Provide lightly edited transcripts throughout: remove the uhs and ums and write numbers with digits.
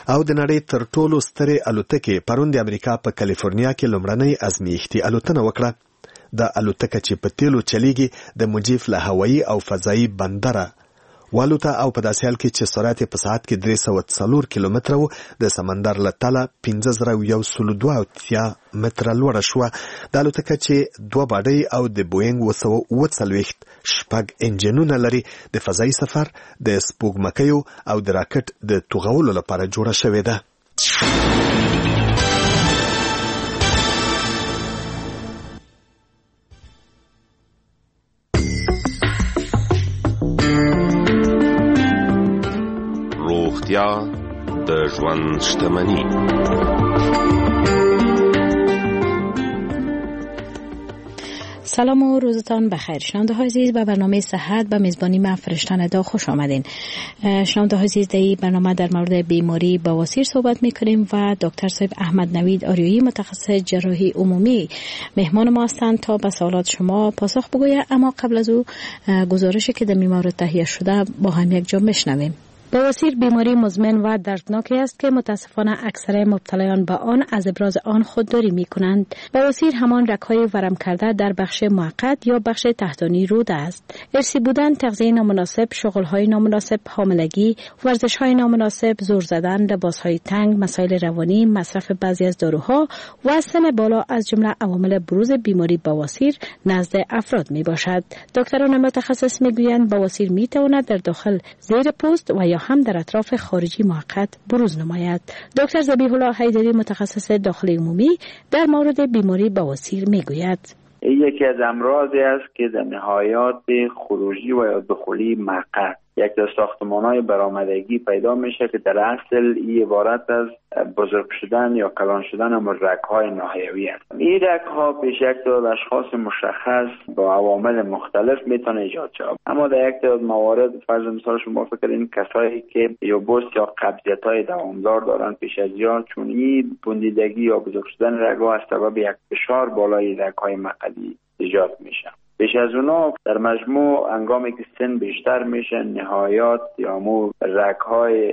او د نړۍ تر ټولو سترې الوتکې پرون د امریکا په کالیفورنیا کې لومړنۍ ازمیښتي الوتنه وکړه. د الوتکه چې په تیلو چلیږي د مجیف له هوایي او فضایي بندره والوته او په داسې حال کې چې سرعت په ساعت کې 304 کیلومتره وو، د سمندر له تله 15102 متره لوړه شوه. د الوتکه چې 2 باډۍ او د بوینګ 747 شپږ انجنونه لري د فضایي سفر، د سپوږمکیو او د راکټ د توغولو لپاره جوړه شوې ده. روغتیا د ژوند شتمني. سلام و روزتان بخیر. شنونده های عزیز به برنامه صحت به میزبانی من فرشته ندا خوش آمدین. شنونده های عزیز در این برنامه در مورد بیماری بواسیر صحبت میکنیم و دکتر صاحب احمد نوید آریایی متخصص جراحی عمومی مهمان ما هستند تا به سوالات شما پاسخ بگوید. اما قبل از او گزارشی که در این مورد تهیه شده با هم یک جا بشنویم. بواسیر بیماری مزمن و دردناکی است که متاسفانه اکثر مبتلایان به آن از ابراز آن خودداری می کنند. بواسیر همان رگ‌های ورم کرده در بخش موقت یا بخش تحتانی رود است. ارثی بودن، تغذیه نامناسب، شغل‌های نامناسب، حاملگی، ورزش‌های نامناسب، زور زدن، لباس‌های تنگ، مسائل روانی، مصرف بعضی از داروها و سن بالا از جمله عوامل بروز بیماری بواسیر نزد افراد می باشد. دکتران متخصص می‌گویند بواسیر می‌تواند در داخل زیر پوست و یا هم در اطراف خارجی موقت بروز نماید. دکتر ذبیح الله حیدری متخصص داخلی عمومی در مورد بیماری بواسیر میگوید. یکی از امراضی است که در نهایات خروجی و یا دخولی موقت یک از ساختمان‌های برآمدگی پیدا میشه که در اصل این عبارت از بزرگ شدن یا کلان شدن رگ‌های ناحیوی است. این رگ‌ها پیش یک تعداد اشخاص مشخص با عوامل مختلف میتونه ایجاد شود. اما در یک تعداد موارد فرض مثال شما فکر این کسایی که یا بست یا قبضیت‌های دوامدار دارن پیش از یا چون این بندیدگی یا بزرگ شدن رگ‌ها از سبب یک فشار بالای رگ‌های مقعدی ایجاد میشه. بیش از اونا در مجموع انگامی که سن بیشتر میشه نهایات یا رگ‌های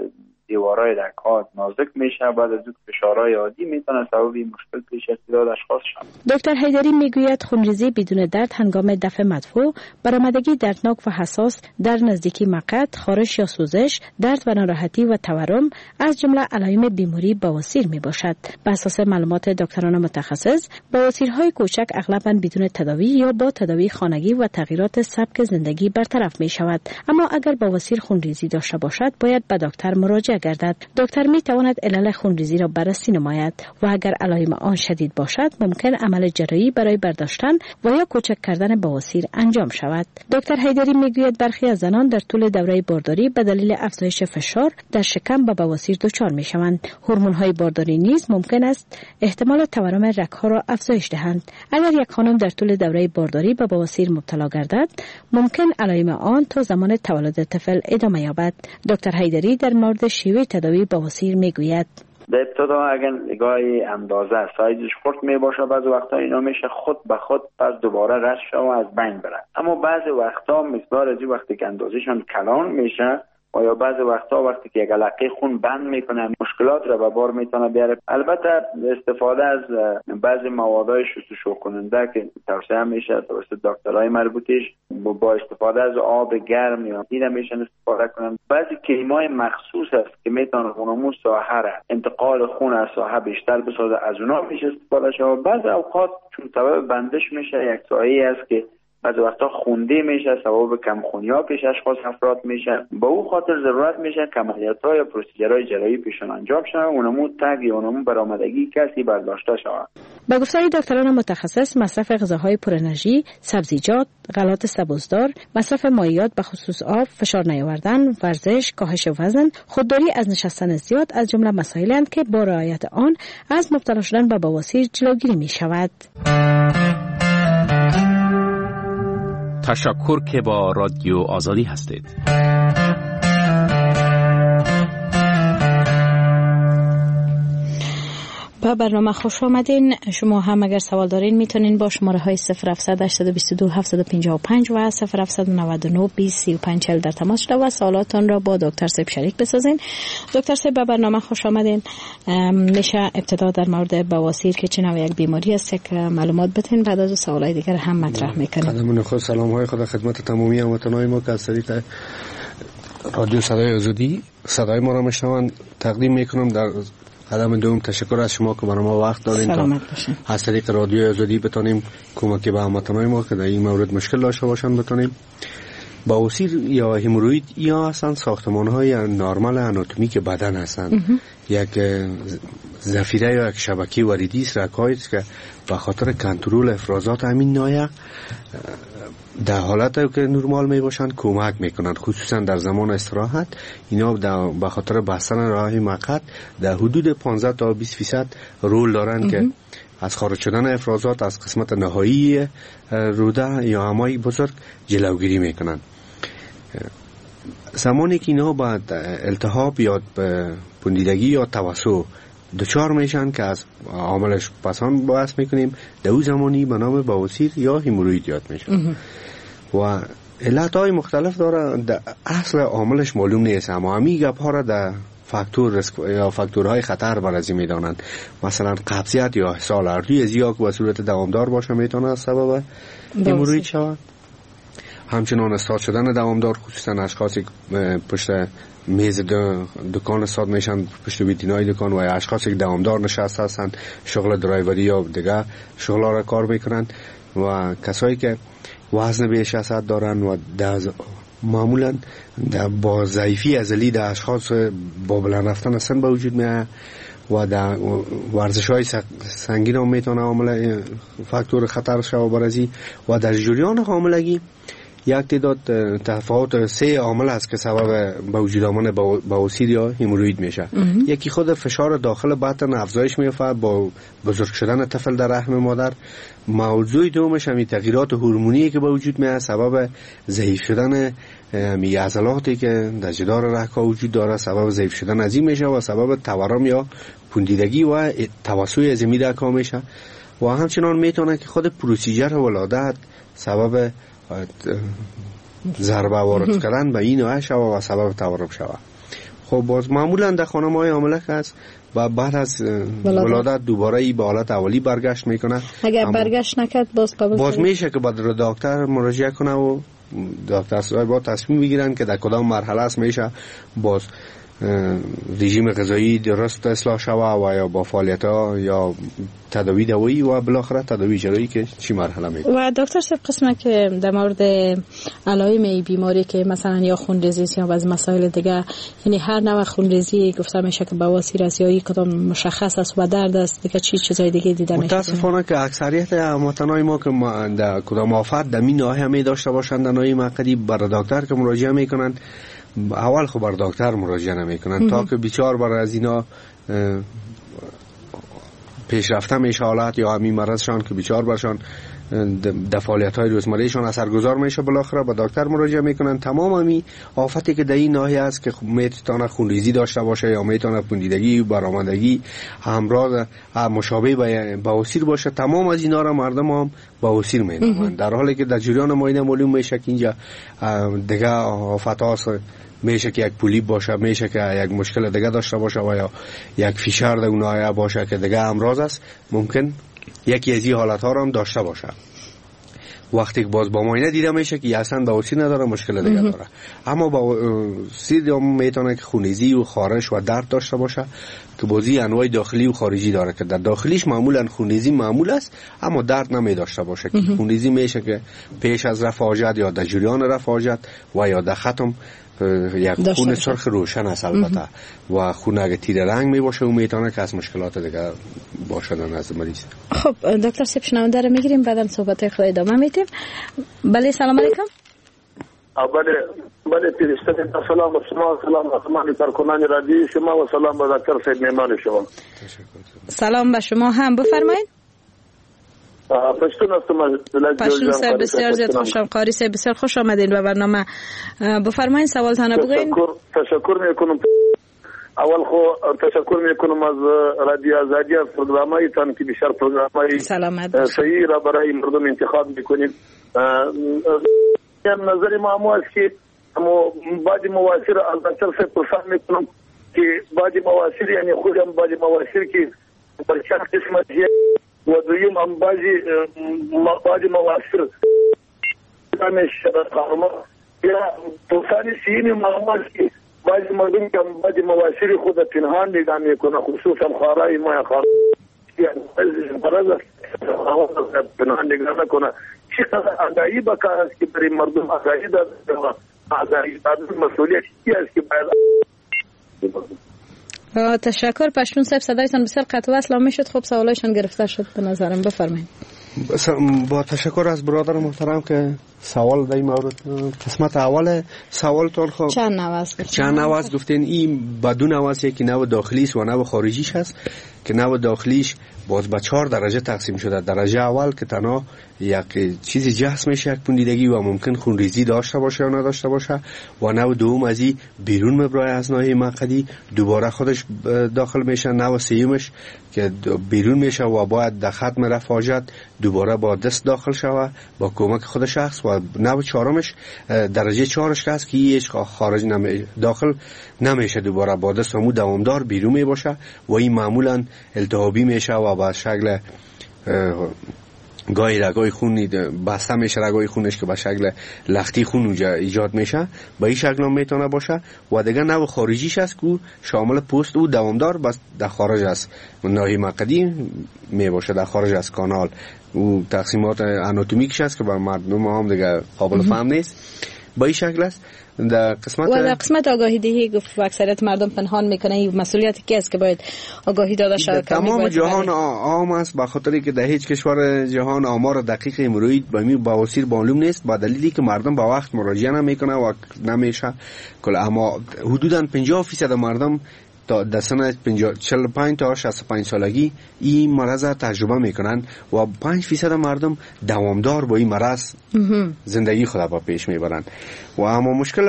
دیوارای رگ‌ها نازک میشه، بعد از اون فشارهای عادی میتونه سبب مشکل پیش از تعداد اشخاص شود. دکتر حیدری میگوید خونریزی بدون درد هنگام دفع مدفوع، برآمدگی دردناک و حساس در نزدیکی مقعد، خارش یا سوزش، درد و ناراحتی و تورم از جمله علائم بیماری بواسیر میباشد. بر اساس معلومات دکتران متخصص، بواسیرهای کوچک اغلباً بدون تداوی یا با تداوی خانگی و تغییرات سبک زندگی برطرف میشود. اما اگر بواسیر خونریزی داشته باشد، باید به دکتر مراجعه گردد. دکتر می تواند علل خونریزی را بررسی نماید و اگر علائم آن شدید باشد ممکن عمل جراحی برای برداشتن و یا کوچک کردن بواسیر انجام شود. دکتر حیدری میگوید برخی از زنان در طول دوره بارداری به دلیل افزایش فشار در شکم به بواسیر دچار می شوند. هورمون‌های بارداری نیز ممکن است احتمال تورم رگ‌ها را افزایش دهند. اگر یک خانم در طول دوره بارداری به بواسیر مبتلا گردد ممکن علائم آن تا زمان تولد طفل ادامه یابد. دکتر حیدری در مورد شیوه تداوی بواسیر میگوید. در ابتدا اگر نگاه اندازه سایزش خرد می باشه بعضی وقتا اینا میشه خود به خود پس دوباره رشد شد و از بین بره. اما بعضی وقتا مقدار از وقتی که اندازهشان کلان میشه و یا بعضی وقتا وقتی که یک علاقه خون بند میکنه مشکلات را به بار میتونه بیاره. البته استفاده از بعضی موادهای شستشو کننده که توصیه میشه توسط دکترای مربوطش با استفاده از آب گرم یا دیده میشن استفاده کنن. بعضی کریمای مخصوص است که میتونه اونمون ساحه را انتقال خون از ساحه بیشتر بسازه، از اونا میشه استفاده شه. بعضی اوقات چون سبب بندش میشه یک سایه است که بعضی وقتا خونده میشه، سبب کمخونی‌ها پیش اشخاص افراد میشه. با او خاطر ضرورت میشه که عملیات‌ها یا پروسیجرهای جراحی پیشون انجام شود، اونمو تگ یا اونمو برآمدگی کسی برداشته شود. به گفته دکتران متخصص مصرف غذاهای پر انرژی، سبزیجات، غلات سبوسدار، مصرف مایعات به خصوص آب، فشار نیاوردن، ورزش، کاهش وزن، خودداری از نشستن زیاد از جمله مسائلی اند که با رعایت آن از مبتلا شدن به بواسیر جلوگیری می‌شود. تشکر که با رادیو آزادی هستید. به به برنامه خوش آمدین. شما هم اگر سوال دارین میتونین با شماره های 0700 822 755 و 0799 20 35 40 در تماس شده و سوالاتون را با دکتر سیب شریک بسازین. دکتر سیب به برنامه خوش آمدین. میشه ابتدا در مورد بواسیر که چه نوع یک بیماری است یک معلومات بدین، بعد از سوالای دیگر هم مطرح میکنیم. قدم خود سلام های خدا خدمت تمامی هموطنان ما که از طریق رادیو صدای آزادی صدای ما را میشنوند تقدیم میکنم. در قدم دوم تشکر از شما که برای ما وقت دادین تا از طریق رادیو آزادی بتونیم کمکی به هموطنان ما که در این مورد مشکل داشته باشند بتونیم. بواسیر یا هموروید یا اصلا ساختمان‌های نرمال آناتومیک بدن هستند. یک ذخیره یا یک شبکه وریدی است رکایی است که به خاطر کنترل افرازات همین نایه در حالتی که نرمال می باشند کمک میکنند، خصوصا در زمان استراحت. اینا به خاطر بستن راه مقعد در حدود 15 تا 20% رول دارند که از خارج شدن افرازات از قسمت نهایی روده یا همای بزرگ جلوگیری میکنند. زمانی که اینا با التهاب یا پوندیدگی یا توسع دچار میشن که از عاملش پسان بحث میکنیم، در اون زمانی به نام بواسیر یا هموروید یاد میشن و علتهای مختلف داره. اصل عاملش معلوم نیست، اما همین گپ ها را در فاکتور یا فاکتورهای خطر بررسی میدانند. مثلا قبضیت یا اسهال اردوی زیاد به صورت دوامدار باشه میتونه سبب هموروید شود. همچنان استاد شدن دوامدار، خصوصا اشخاصی پشت میز دکان استاد میشن، پشت ویترینای دکان، و اشخاصی که دوامدار نشسته هستند شغل درایوری یا دیگه شغلا را کار میکنن، و کسایی که وزن بیش از حد دارن و معمولا با ضعیفی عضلی در اشخاص با بلند رفتن سن به وجود میاد و در ورزش‌های سنگین هم میتونه عامل فاکتور خطر شو برازی. و در جریان حاملگی یک تعداد تفاوت 3 عامل است که سبب به وجود آمدن بواسیر یا هموروید میشه. یکی خود فشار داخل بطن افزایش می‌یافت با بزرگ شدن طفل در رحم مادر. موضوع دومش همین تغییرات هورمونی که به وجود میاد سبب ضعیف شدن می عضلاتی که در جدار رگ‌ها وجود داره، سبب ضعیف شدن از این میشه و سبب تورم یا پوندیدگی و توسع از این رگ‌ها میشه. و همچنان میتونه که خود پروسیجر ولادت سبب ضربه وارد کردن به این نوع شود و سبب تورم شود. خب باز معمولا در خانم‌های حامله است و بعد از ولادت دوباره ای به حالت اولی برگشت میکنه. اگر برگشت نکرد باز میشه که بعد دکتر مراجعه کنه و دکتر صاحب با تصمیم بگیرن که در کدام مرحله است میشه باز رژیم غذایی درست اصلاح شوه و یا با فعالیت‌ها یا تداوی دوایی و بالاخره تداوی جراحی که چی مرحله میده. و دکتر صاحب قسمه که در مورد علائم این بیماری که مثلا یا خونریزی یا بعضی مسائل دیگه، یعنی هر نوع خونریزی گفته میشه که بواسیر است یا یک کدام مشخص است و درد است دیگه چیزای دیگه دیده میشه؟ متاسفانه که اکثریت هموطنان ما که در کدام آفت در این ناحیه می داشته باشند در ناحیه مقعدی بر دکتر که مراجعه میکنن، اول خب بر دکتر مراجعه نمیکنن تا که بیچار بر از اینا پیشرفته میشه حالت یا همین مرضشان که بیچار برشان در فعالیت‌های روزمرهشان اثرگذار میشه، بالاخره با دکتر مراجعه میکنن. تمام همین آفتی که در این ناحیه است که میتونه خونریزی داشته باشه یا میتونه پوندیدگی، برآمدگی، همراه مشابه به بواسیر باشه، تمام از اینا را مردم هم بواسیر مینامند، در حالی که در جریان معاینه معلوم میشه که اینجا دیگه آفت هاست. میشه که یک پولیپ باشه، میشه که یک مشکل دیگه داشته باشه و یا یک فشار در اون ناحیه باشه که دیگه امراض است، ممکن یکی از این حالت ها رو هم داشته باشه. وقتی که باز با معاینه دیده میشه که اصلا بواسیر نداره، مشکل دیگه داره. اما بواسیر میتونه که خونریزی و خارش و درد داشته باشه که بازی انواع داخلی و خارجی داره که در داخلیش معمولا خونریزی معمول است اما درد نمی داشته باشه که خونریزی میشه که پیش از رفع حاجت یا در جریان رفع حاجت و یا در ختم یک خون سرخ روشن است البته و خون اگه تیر رنگ می باشه و میتونه که از مشکلات دیگه باشدن از مریض. خب دکتر صاحب شنونده رو میگیریم بعدم صحبت خود ادامه میدیم. بله سلام علیکم. بله پیرستان سلام و شما، سلام و تمام کارکنان رادیو شما و سلام به دکتر صاحب مهمان شما. سلام به شما هم، بفرمایید. پشتون پشتون صاحب بسیار زیاد خوشم، قاری صاحب بسیار خوش آمدین به برنامه. بفرمایید سوالتان بگوین. تشکر میکنم. اول خو تشکر میکنم از رادیو آزادی از پروگرامایتان که بسیار پروگرامای صحیح را برای مردم انتخاب میکنید. نظر ما است که بعضی مواسیر از دکتر صاحب پرسان میکنم که بعضی مواسیر یعنی خودم بعضی مواسیر که بر چند قسمت و دویم هم بعضی مواسیر دانش خارما یا توسانی سینی معلومات که بعضی مردم که بعضی مواسیر خود پنهان نگاه میکنه، خصوصا خارای ما خار پنهان نگاه نکنه. چقدر آگاهی بکار است که برای مردم آگاهی داده و آگاهی دادن مسئولیت است که باید. تشکر. پشتون صاحب صدایتان بسیار قطع وصل میشد. خب سوالایشان گرفته شد به نظرم. بفرمایید. با تشکر از برادر محترم که سوال در این مورد قسمت اول سوالتون خب چند نوع است گفتین. این بدون نوع است که نوع داخلی است و نوع خارجیش هست که نوع داخلیش باز به 4 درجه تقسیم شده. درجه اول که تنها یک چیزی جسم میشه، یک پوندیدگی و ممکن خونریزی داشته باشه یا نداشته باشه، و نوع دوم از این بیرون مبرای از ناحیه مقعدی دوباره خودش داخل میشه. نوع سیومش که بیرون میشه و باید در ختم رفاجت دوباره با دست داخل شوه با کمک خود شخص. و نوع چهارمش درجه 4ش که هست که هیچ خارج داخل نمیشه، دوباره با دست همون دوامدار بیرون می باشه و این معمولا التهابی میشه و با شکل گاهی رگای خون بسته میشه، رگای خونش که به شکل لختی خون ایجاد میشه، با این شکل هم میتونه باشه. و دیگه نوع خارجیش هست که شامل پوست و دوامدار بس در خارج است ناحیه مقعدی می باشه، در خارج از کانال. و تقسیمات آناتومیکش هست که بر مردم هم دیگه قابل فهم نیست. با این شکل است. در قسمت آگاهی دهی گفت اکثریت مردم پنهان میکنه. این مسئولیتی کی است که باید آگاهی داده شود؟ تمام جهان عام است، به خاطری که در هیچ کشور جهان آمار دقیق همروئید به بواسیر معلوم نیست، با دلیلی که مردم با وقت مراجعه نمیکنه و نمیشه. اما حدوداً 50% مردم در سن 45 تا 65 سالگی این مرض تجربه میکنن و 5% مردم دوامدار با این مرض زندگی خود با پیش میبرن. و اما مشکل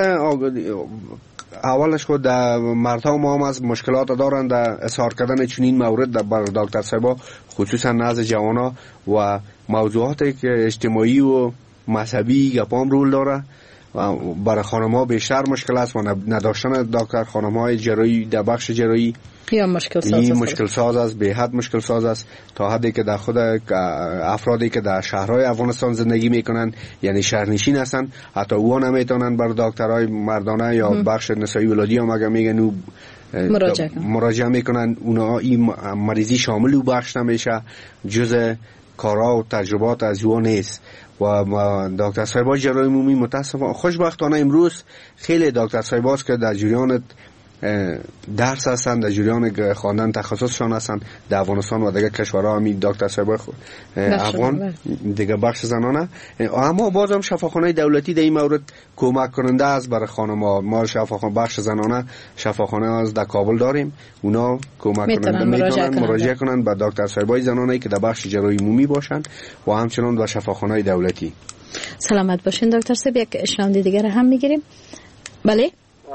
اولش خود در مردها ما هم از مشکلات دارن در اظهار کردن چنین مورد بر دکتر صاحبا، خصوصا نزد جوانا و موضوعاتی که اجتماعی و مذهبی گپام رول داره. و برای خانم‌ها بیشتر مشکل است و نداشتن دکتر خانم‌های جراحی در بخش جراحی یا مشکل ساز است، به حد مشکل ساز است، تا حدی که در خود افرادی که در شهرهای افغانستان زندگی میکنن یعنی شهرنشین هستن حتی اوها نمیتونن بر دکترهای مردانه یا بخش نسایی ولادی هم اگر میگن مراجعه میکنن، اونا این مریضی شامل او بخش نمیشه، جز کارا و تجربات از او نیست. و دکتر صاحبا جراحی عمومی متاسفانه خوشبختانه امروز خیلی دکتر صاحباست که در جریان درس هستن، در جریان خواندن تخصصشان هستن در افغانستان و دیگه کشورها. همین دکتر صاحبای افغان دیگه بخش زنانه، اما بازم شفاخانه دولتی در این مورد کمک کننده است برای خانم‌ها. ما شفاخانه بخش زنانه شفاخانه از در کابل داریم، اونا کمک کننده میتونن مراجعه کنن به دکتر صاحبای زنانه که در بخش جراحی عمومی باشن و همچنان به شفاخانه دولتی. سلامت باشین دکتر صاحب. یک شنونده دیگر هم میگیریم. بله.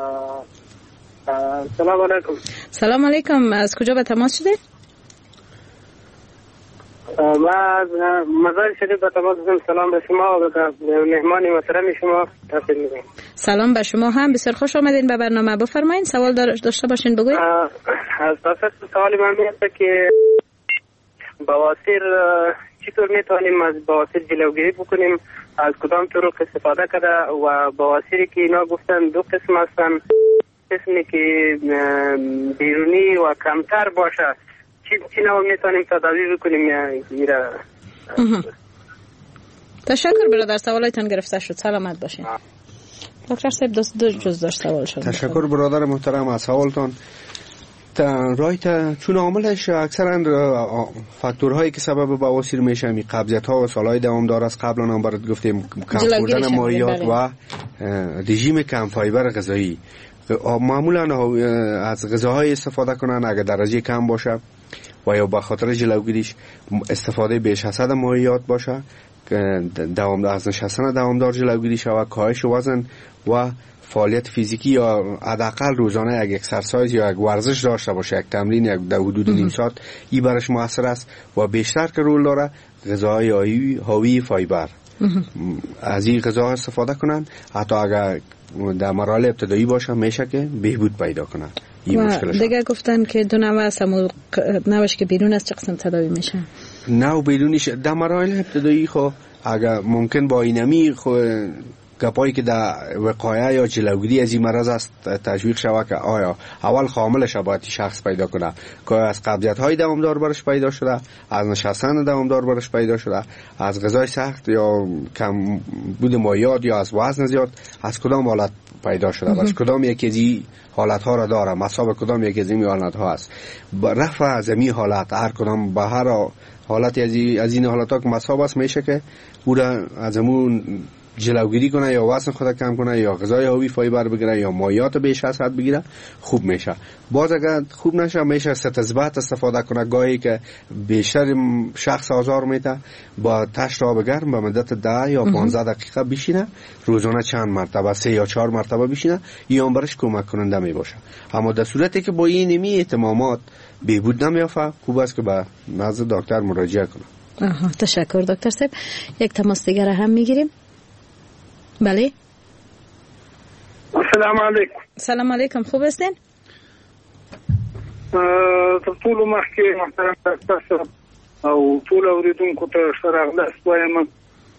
سلام علیکم. سلام علیکم. از کجا به تماس شدید؟ ما از مزار شریف به تماس شدم. سلام به شما و به مهمان محترم شما. سلام به شما هم. بسیار خوش آمدین به برنامه. بفرمایید سوال داشته باشین بگوید. از اساس سوال من میاد که بواسیر چطور میتونیم از بواسیر جلوگیری بکنیم، از کدام طرق استفاده کرده و بواسیری که اینا گفتن دو قسم هستن، قسمی که بیرونی و کمتر باشه چی نوع میتونیم تداوی بکنیم یا تشکر برادر. سوالایتان گرفته شد. سلامت باشین. دکتر صاحب دو جز داشت سوال شد. تشکر برادر محترم از سوالتان. رایت چون عاملش اکثرا فاکتورهایی که سبب بواسیر میشه می قبضیت‌ها و سالهای دوامدار است. قبلا هم برات گفتیم کم خوردن مایعات و رژیم کم فایبر غذایی. معمولا از غذاهای استفاده کنن اگر درجه کم باشه و یا به خاطر جلوگیریش استفاده بیش از حد مایعات باشه، دوامدار از نشستن دوامدار جلوگیری شود، کاهش وزن و فعالیت فیزیکی یا حداقل روزانه یک اکسرسایز یا یک ورزش داشته باشه، یک تمرین یک در حدود نیم ساعت، این برش موثر است. و بیشتر که رول داره غذاهای حاوی فایبر، از این غذا استفاده کنن. حتی اگر در مراحل ابتدایی باشه میشه که بهبود پیدا کنن. و دیگه گفتن که دو نوع است، نوش که بیرون از چه قسم تداوی میشه؟ نو بیرونیش در مراحل ابتدایی خو اگر ممکن با اینمی خو گپایی که در وقایع یا جلوگیری از این مرض است تشویق شود که آیا اول خاملش باید شخص پیدا کنه که از قبضیت های دوامدار برش پیدا شده، از نشستن دوامدار برش پیدا شده، از غذای سخت یا کم بود مایعات یا از وزن زیاد، از کدام حالت پیدا شده، برش کدام یکی از این حالت ها را داره، مصاب کدام یکی از این حالت ها است. رفع از این حالت هر کدام به هر حالت از این حالت ها که مصاب است میشه که او را از همون جلوگیری کنه یا وزن خود کم کنه یا غذای حاوی فایبر بگیره یا مایعات بیش از حد بگیره، خوب میشه. باز اگر خوب نشه میشه ستزبط استفاده کنه، گاهی که بیشتر شخص آزار میده با تشت آب گرم به مدت 10 یا 15 دقیقه بشینه، روزانه چند مرتبه 3 یا 4 مرتبه بشینه، این برش کمک کننده میباشه. اما در صورتی که با این نمی اهتمامات بهبود نمیافه، خوب است که به نزد دکتر مراجعه کنه. تشکر دکتر صاحب. یک تماس دیگر هم میگیریم. بله. السلام علیکم. سلام علیکم، خوب هستین؟ ټول مخکې محترم ډاکټر صاحب او ټول اوریدونکو ته ښه راغلاست وایم.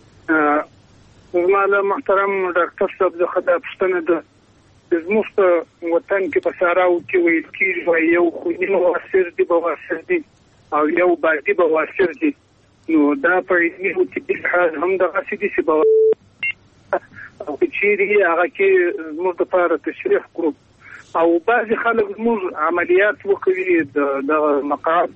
زما له محترم ډاکټر صاحب څخه دا پوښتنه ده، زموږ په وطن کې په صحراو کې ویل کېږي یو خوني بواسیر دي او یو بادي بواسیر دي، نو دا په علمي او طبي لحاظ هم دغسې دي چې او چیرې هغه کې زموږ دپاره تشریح کړو. او بعضې خلک زموږ عملیات وکوي د مقعد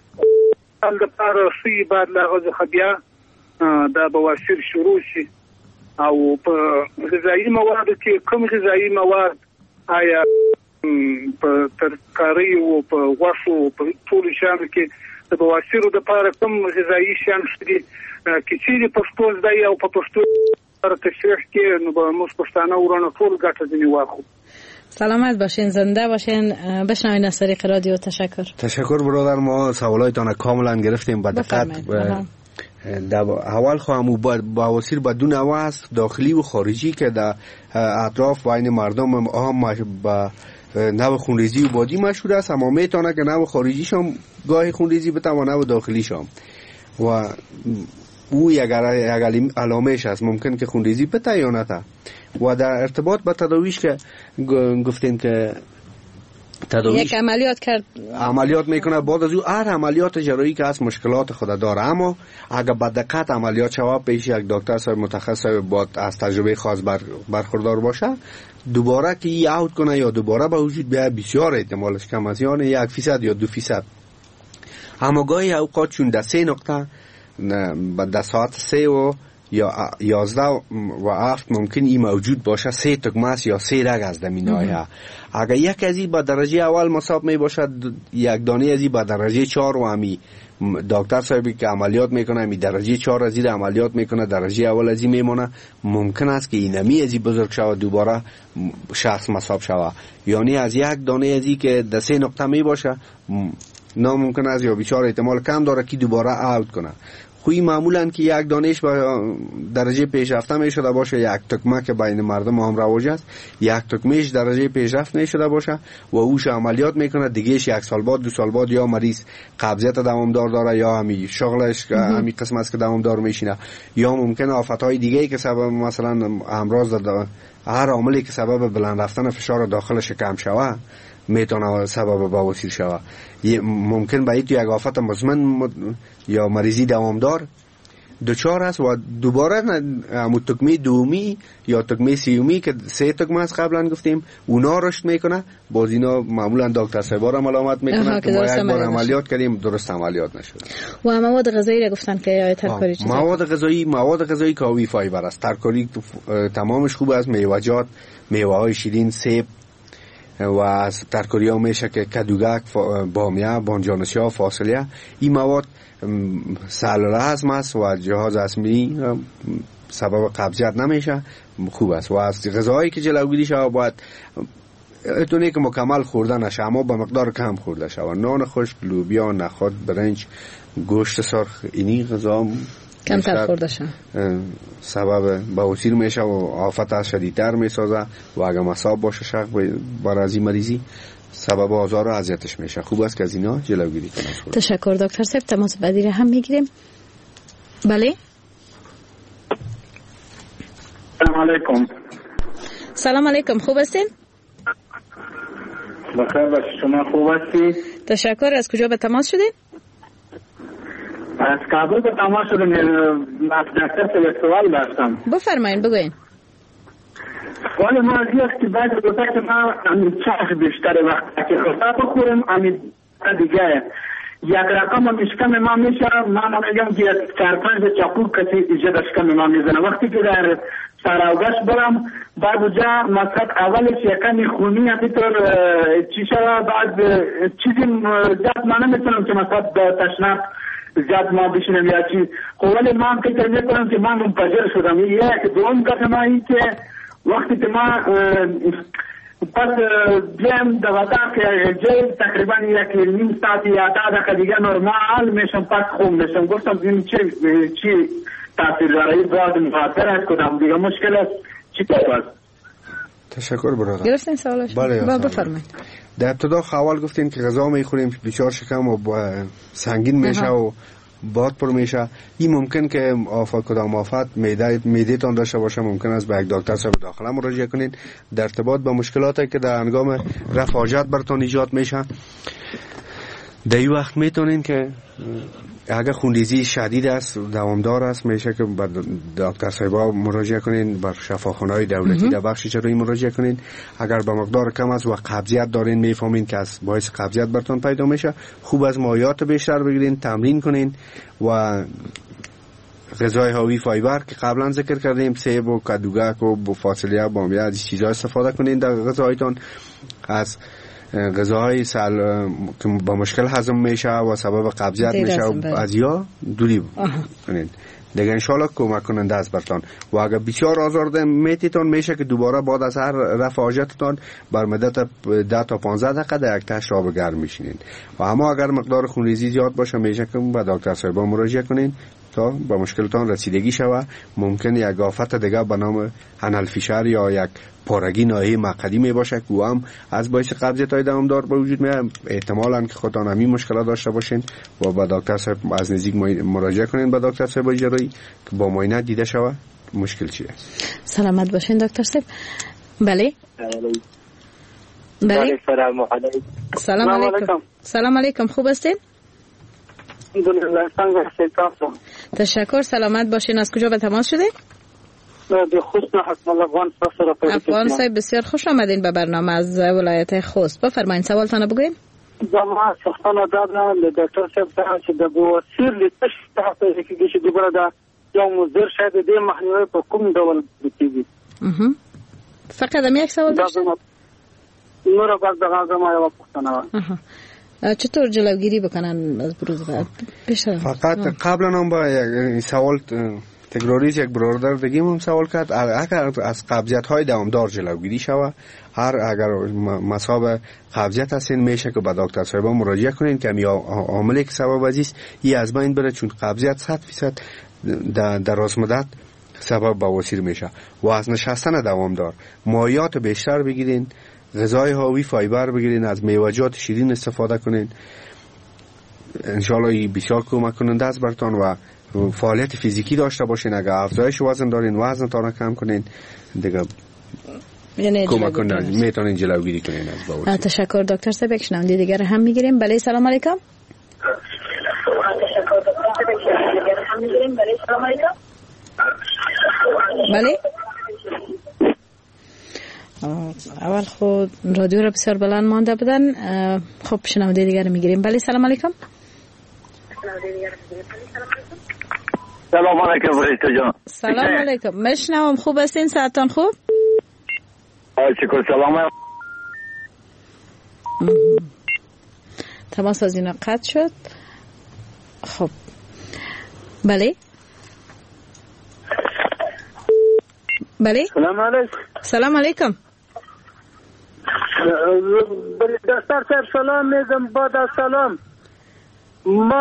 دپاره ښوي، بعد له هغه څخه بیا دا بواسیر شروع شي. او په غذایي موادو کې کوم غذایي مواد آیا په ترکارۍ او په غوښو په ټولو شیانو کې د بواسیرو دپاره کوم غذایي شیان شته دي که چیرې پښتو زده او په پښتو تشریح کې، نو به موږ پښتانه ورانه ټول ګټه ځینې واخلو. سلامت باشین، زنده باشین. بشنوین از طریق رادیو. تشکر برادر، ما سوالایتان کاملا گرفتیم با دقت. در اول خواهم بواسیر بدون نوع است، داخلی و خارجی که در اطراف بین مردم عام با نوع خونریزی و بادی مشهور است، اما میتونه که نوع خارجیش هم گاهی خونریزی بده و نوع داخلیش هم، و او یک علامهش است، ممکن که خونریزی بده یا نده. و در ارتباط با تداویش که گفتین که یک عملیات کرد، عملیات میکنه، بعد از او هر عملیات جراحی که هست مشکلات خود داره، اما اگر با دقت عملیات شود پیش یک دکتر صاحب متخصص با از تجربه خاص برخوردار باشه، دوباره که ای اوت کنه یا دوباره به وجود بیاید بسیار احتمالش کم است، یعنی 1% یا 2%. اما گاهی اوقات چون در 3 نقطه در ساعت 3 و یا 11 و 7 ممکن این موجود باشه، 3 تکمه یا 3 رگ از دمینایه. اگر یک از این با درجه اول مصاب می باشد، یک دانه از این با درجه 4 و همی دکتر صاحبی که عملیات میکنه همی درجه 4 از این عملیات میکنه، درجه اول از این میمونه، ممکن است که اینمی از این بزرگ شود دوباره شخص مصاب شود. یعنی از یک دانه از این که در 3 نقطه می باشه ناممکن است یا بیشتر احتمال کم داره که دوباره اوت کنه. خوی معمولا که یک دانش با درجه پیشرفته می شده باشه، یک تکمه که بین مردم هم رواج است، یک تکمهش درجه پیشرفت می شده باشه و اوش عملیات میکنه، دیگهش 1 سال بعد 2 سال بعد یا مریض قبضیت دوامدار داره یا همی شغلش همی قسم است که دوامدار میشینه، یا ممکن آفتهای دیگه که سبب مثلا امراض هر عاملی که سبب بلند رفتن فشار داخل شکم شود میتونه سبب بواسیر شود. ممکن به یک آفت مزمن یا مریضی دوامدار دچار است و دوباره همون تکمه دومی یا تکمه سیومی که 3 تکمه است قبلا گفتیم اونا رشد میکنه، باز اینا معمولا دکتر صاحبا را علامت میکنه که ما یک بار عملیات کردیم درست عملیات نشد. و مواد غذایی را گفتن که ترکاری چیزی؟ مواد غذایی که حاوی فایبر است، ترکاری تمامش خوب است، میوه‌جات، میوه‌های شیرین، سیب، و از ترکاری ها میشه که کدوگک، بامیه، بانجانسیا، فاصلیه. این مواد سهل هضم است و جهاز هضمی سبب قبضیت نمیشه، خوب است. و از غذاهایی که جلوگیری شود باید اتونه که مکمل خورده نشه، اما به مقدار کم خورده شود. نان خشک، لوبیا، نخود، برنج، گوشت سرخ، اینی غذا کمتر خورده شود سبب بواسیر میشه و آفت شدیدتر میسازه و اگر مصاب باشه شخص بر از این مریضی سبب آزار و اذیتش میشه. خوب است که از اینا جلوگیری کنیم. تشکر دکتر صاحب. تماس بعدی را هم میگیریم. بله. سلام علیکم. سلام علیکم. خوب هستین؟ بخیر باشید. شما خوب هستید؟ تشکر. از کجا به تماس شدین؟ از کابل به تماس شدم. از دکتر صاحب سوال داشتم. بفرمایید بگوین. سوال ما از است که بعد گفته که ما چاش بیشتر وقت که غذا بخوریم همین دیگه یک رقم مشکم ما میشه. من میگم که 4-5 چاقو کسی ایجاد اشکم ما میزنه. وقتی که در سراوگش برم بعد اونجا مثلا اولش یکمی خونی همینطور چی شده بعد چیزی زیاد ما نمیتونم که مثلا تشنک زیاد ما بشینم یا چی. خب ولی ما هم فکر میکنم که من منفجر شدم. یک دوم کار ما این که وقتی که ما پس بیم دوازده که جای تقریبا یک نیم ساعت یا 10 دقیقه دیگه نرمال میشم پس خوب میشم. گفتم این چی تاثیر داره؟ باید مخاطر است کدام دیگه مشکل است چی طور است؟ تشکر برادر. گرفتین سوالش؟ بله بفرمایید. در ابتدا اول گفتین که غذا میخوریم بیچار شکم و سنگین میشه و باد پر میشه. این ممکن که کدام آفت معده تان داشته باشه. ممکن است به یک دکتر صاحب داخله مراجعه کنین در ارتباط با مشکلاتی که در هنگام رفع حاجت براتون ایجاد میشه. در این وقت میتونین که اگر خونریزی شدید است دوامدار است میشه که به دکتر صاحبا مراجعه کنین، بر شفاخانه‌های دولتی در بخش جراحی مراجعه کنین. اگر به مقدار کم است و قبضیت دارین میفهمین که از باعث قبضیت براتون پیدا میشه، خوب از مایعات بیشتر بگیرین، تمرین کنین و غذای حاوی فایبر که قبلا ذکر کردیم سیب و کدوگک و فاصلیه بامیه از چیزا استفاده کنین در غذایتون. از غذاهای که با مشکل هضم میشه و سبب قبضیت میشه و از یا دوری کنین دیگه انشالله کمک کننده است برتان. و اگر بسیار آزارده میتیتون میشه که دوباره بعد از هر رفع حاجتتان بر مدت 10 تا 15 دقیقه در یک تشت آب گرم میشینین. و اما اگر مقدار خونریزی زیاد باشه میشه که به دکتر صاحب مراجعه کنین تا به مشکلتان رسیدگی شوه. ممکن یک آفت دیگه به نام هنل فیشر یا یک پارگی ناحیه مقعدی می باشه که هم از باعث قبضیت های دوامدار به وجود میاد. احتمالاً که خودتان همین مشکلات داشته باشین و با دکتر صاحب از نزدیک مراجعه کنین به دکتر صاحب جراحی که با معاینه دیده شوه مشکل چیه. سلامت باشین دکتر صاحب. بله. بله. سلام علیکم. سلام علیکم. خوب هستین؟ تشکر. سلامت باشین. از کجا به تماس شدید؟ افغان صاحب بسیار خوش آمدین به برنامه از ولایت خوست. بفرمایید سوالتان بگوین. ما سختان دادن دکتر صاحب چې د بواسیر لتش ته کې دوباره دا یو مضر شاید دې مخنیوي په کوم ډول کیږي؟ فقط هم یک سوال داشتم. نور بعد دغه ما یو پوښتنه چطور جلوگیری بکنن از بروز بیشتر؟ فقط قبلا هم با یک سوال تکراری یک برادر دیگه هم سوال کرد اگر از قبضیت های دوامدار جلوگیری شود اگر مصاب قبضیت هستین میشه که به دکتر صاحب مراجعه کنین که عاملی که سبب است این از بین بره، چون قبضیت 100% در راست مدت سبب بواسیر میشه. و از نشستن دوامدار مایعات بیشتر بگیرین، غذای حاوی فایبر بگیرین، از میوه‌جات شیرین استفاده کنین. انشالله این بسیار کمک کننده است براتون. و فعالیت فیزیکی داشته باشین. اگر افزایش وزن دارین وزنتان را کم کنین دیگه کمک کننده میتونین جلوگیری کنین از بواسیر. تشکر دکتر صاحب. یک شنونده دیگر هم میگیریم. بله سلام علیکم. بله. اول خود رادیو را بسیار بلند مانده بودن. خب شنونده دیگر میگیریم. بله سلام علیکم. سلام علیکم فرشته جان. سلام علیکم. مشنوم. خوب هستین؟ صحتتان خوب؟ شکر. سلام. تماس از اینا قطع شد. خب بله بله. سلام علیکم. دکتر صاحب سلام میگم. بعد از سلام ما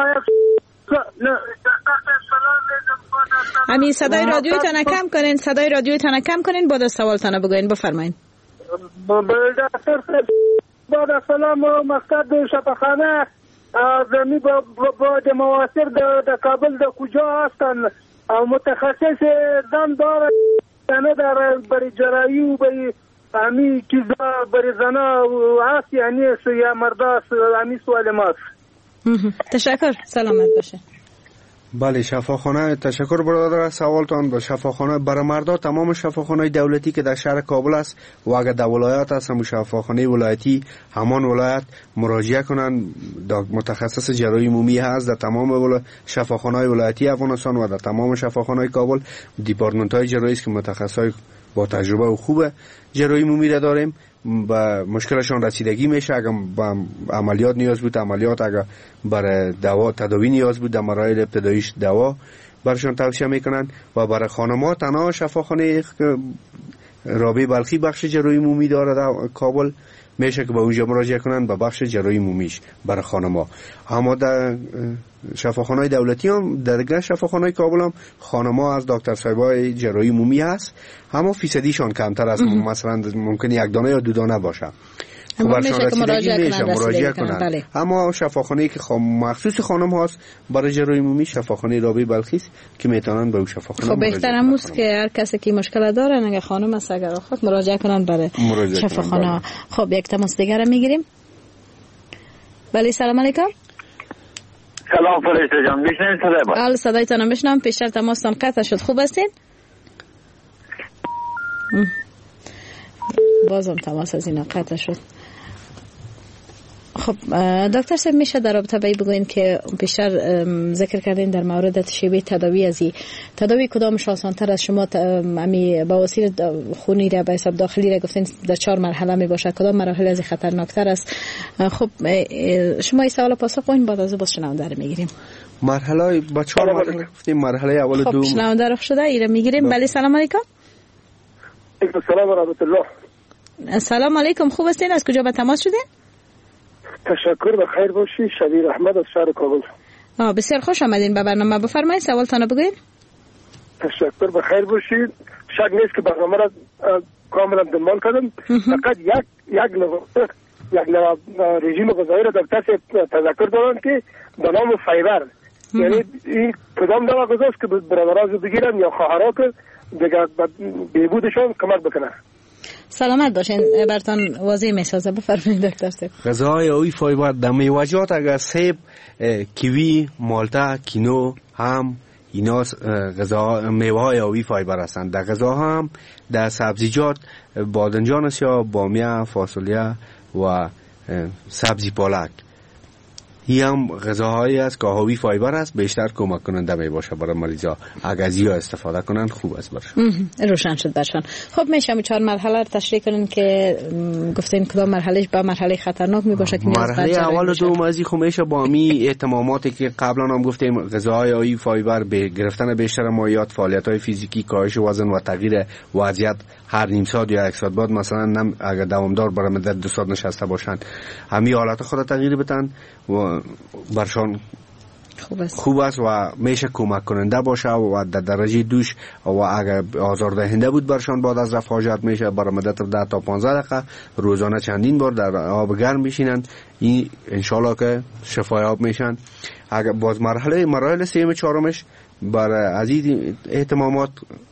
همین صدای رادیویتان کم کنین، صدای رادیویتان کم کنین، بعد از سوالتان بگوین. بفرمایید. دکتر صاحب بعد از سلام مقصد شفاخانه زمین با مواسر در کابل در کجا هستن؟ متخصص زن داره نه داره برای جراحی و برای همین چیزا برای زنا هست یعنی یا مردا؟ همین سوال ماست. تشکر، سلامت باشه. بله شفاخانه، تشکر برادر از سوالتان. به شفاخانه برای مردا تمام شفاخانه دولتی که در شهر کابل است و اگر در ولایت است هم شفاخانه ولایتی همان ولایت مراجعه کنن. متخصص جراحی عمومی هست در تمام شفاخانه ولایتی افغانستان و در تمام شفاخانه کابل. دیپارتمنت های جراحی است که متخصصای با تجربه و خوب جراحی عمومی را داریم. با مشکلشان رسیدگی میشه. اگر با عملیات نیاز بود عملیات، اگر برای دوا تداوی نیاز بود در مراحل ابتداییش دوا برشان توصیه میکنن. و برای خانم‌ها تنها شفاخانه رابعه بلخی بخش جراحی عمومی داره در کابل، میشه که به اونجا مراجعه کنن به بخش جراحی عمومیش برای خانم‌ها. اما در شفاخانه‌های دولتی هم در شفاخانه‌های کابل هم خانم‌ها از دکتر صاحبای جراحی عمومی هست، اما فیصدیشان کمتر است. مثلا ممکن یک دانه یا دو دانه باشه. اما میشه که مراجعه کنن. بله. اما شفاخانه‌ای که مخصوص خانم هاست برای جراحی عمومی شفاخانه رابعه بلخی است که میتونن به اون شفاخانه خب بهترم است که هر کسی که مشکل داره اگه خانم است اگر خود مراجعه کنن برای شفاخانه. خب یک تماس دیگه رو میگیریم. بله سلام علیکم. سلام فرشته جان، میشنوید صدای ما؟ صدایتان رو میشنوم. پیشتر تماستان قطع شد. خوب هستین؟ بازم تماس از اینا قطع شد. خب دکتر صاحب میشه در رابطه با بگوین که بیشتر ذکر کردین در مورد شیوه تداوی از تداوی کدامش آسان‌تر از شما امی بواسیر خونی را به حساب داخلی را گفتین در 4 مرحله می باشه، کدام مراحل از خطرناکتر است؟ خب شما این سوال پاسخ کنین بعد از باز شنونده رو میگیریم. مرحله با 4 مرحله گفتیم. مرحله اول خب شنونده رو شده ایره میگیریم. بله سلام علیکم. السلام و رحمت الله. سلام علیکم. خوب هستین؟ از کجا به تماس شدین؟ تشکر، بخیر باشی. شبیر احمد از شهر کابل. بسیار خوش آمدین به برنامه. بفرمایید سوالتان بگوین. تشکر، بخیر باشید. شک نیست که برنامه را کاملا دنبال کردم. فقط یک رژیم غذایی را دکتر تذکر دارن که به نام فایبر، یعنی این کدام دوا غذاست که برادران بگیرن یا خواهرها که دیگه بهبودشان کمک بکنه. سلامت باشین. برتان واضح میسازه. بفرمایید دکتر صاحب. غذاهای اوی فایبر در میوه‌جات اگر سیب، کیوی، مالتا، کینو هم اینا غذا میوه‌های اوی فایبر هستند. در غذاها هم در سبزیجات بادنجان است یا بامیه، فاصولیه و سبزی پالک، این هم غذاهایی است که حاوی فایبر است، بیشتر کمک کننده می باشه برای مریضا. اگر از این استفاده کنن خوب است برشان. روشن شد برشان. خب میشه 4 مرحله رو تشریح کنین که گفتین کدام مرحلهش با مرحله خطرناک می باشه که مرحله اول و دوم از این خب میشه با می اهتماماتی که قبلا هم گفتیم غذاهای حاوی فایبر به گرفتن بیشتر مایعات، فعالیت‌های فیزیکی، کاهش وزن و تغییر وضعیت هر نیم ساعت یا 1 ساعت بعد، مثلا اگر دوامدار برای مدت 2 ساعت نشسته باشن همین حالت خود تغییر بدن و برشان خوب است و میشه کمک کننده باشه و در درجه دوش و اگر آزاردهنده بود برشان بعد از رفع حاجت میشه برای مدت 10 تا 15 دقیقه روزانه چندین بار در آب گرم بشینن. این انشالله که شفایاب میشن. اگر باز مراحل 3 و 4 برای عزیز اهتمامات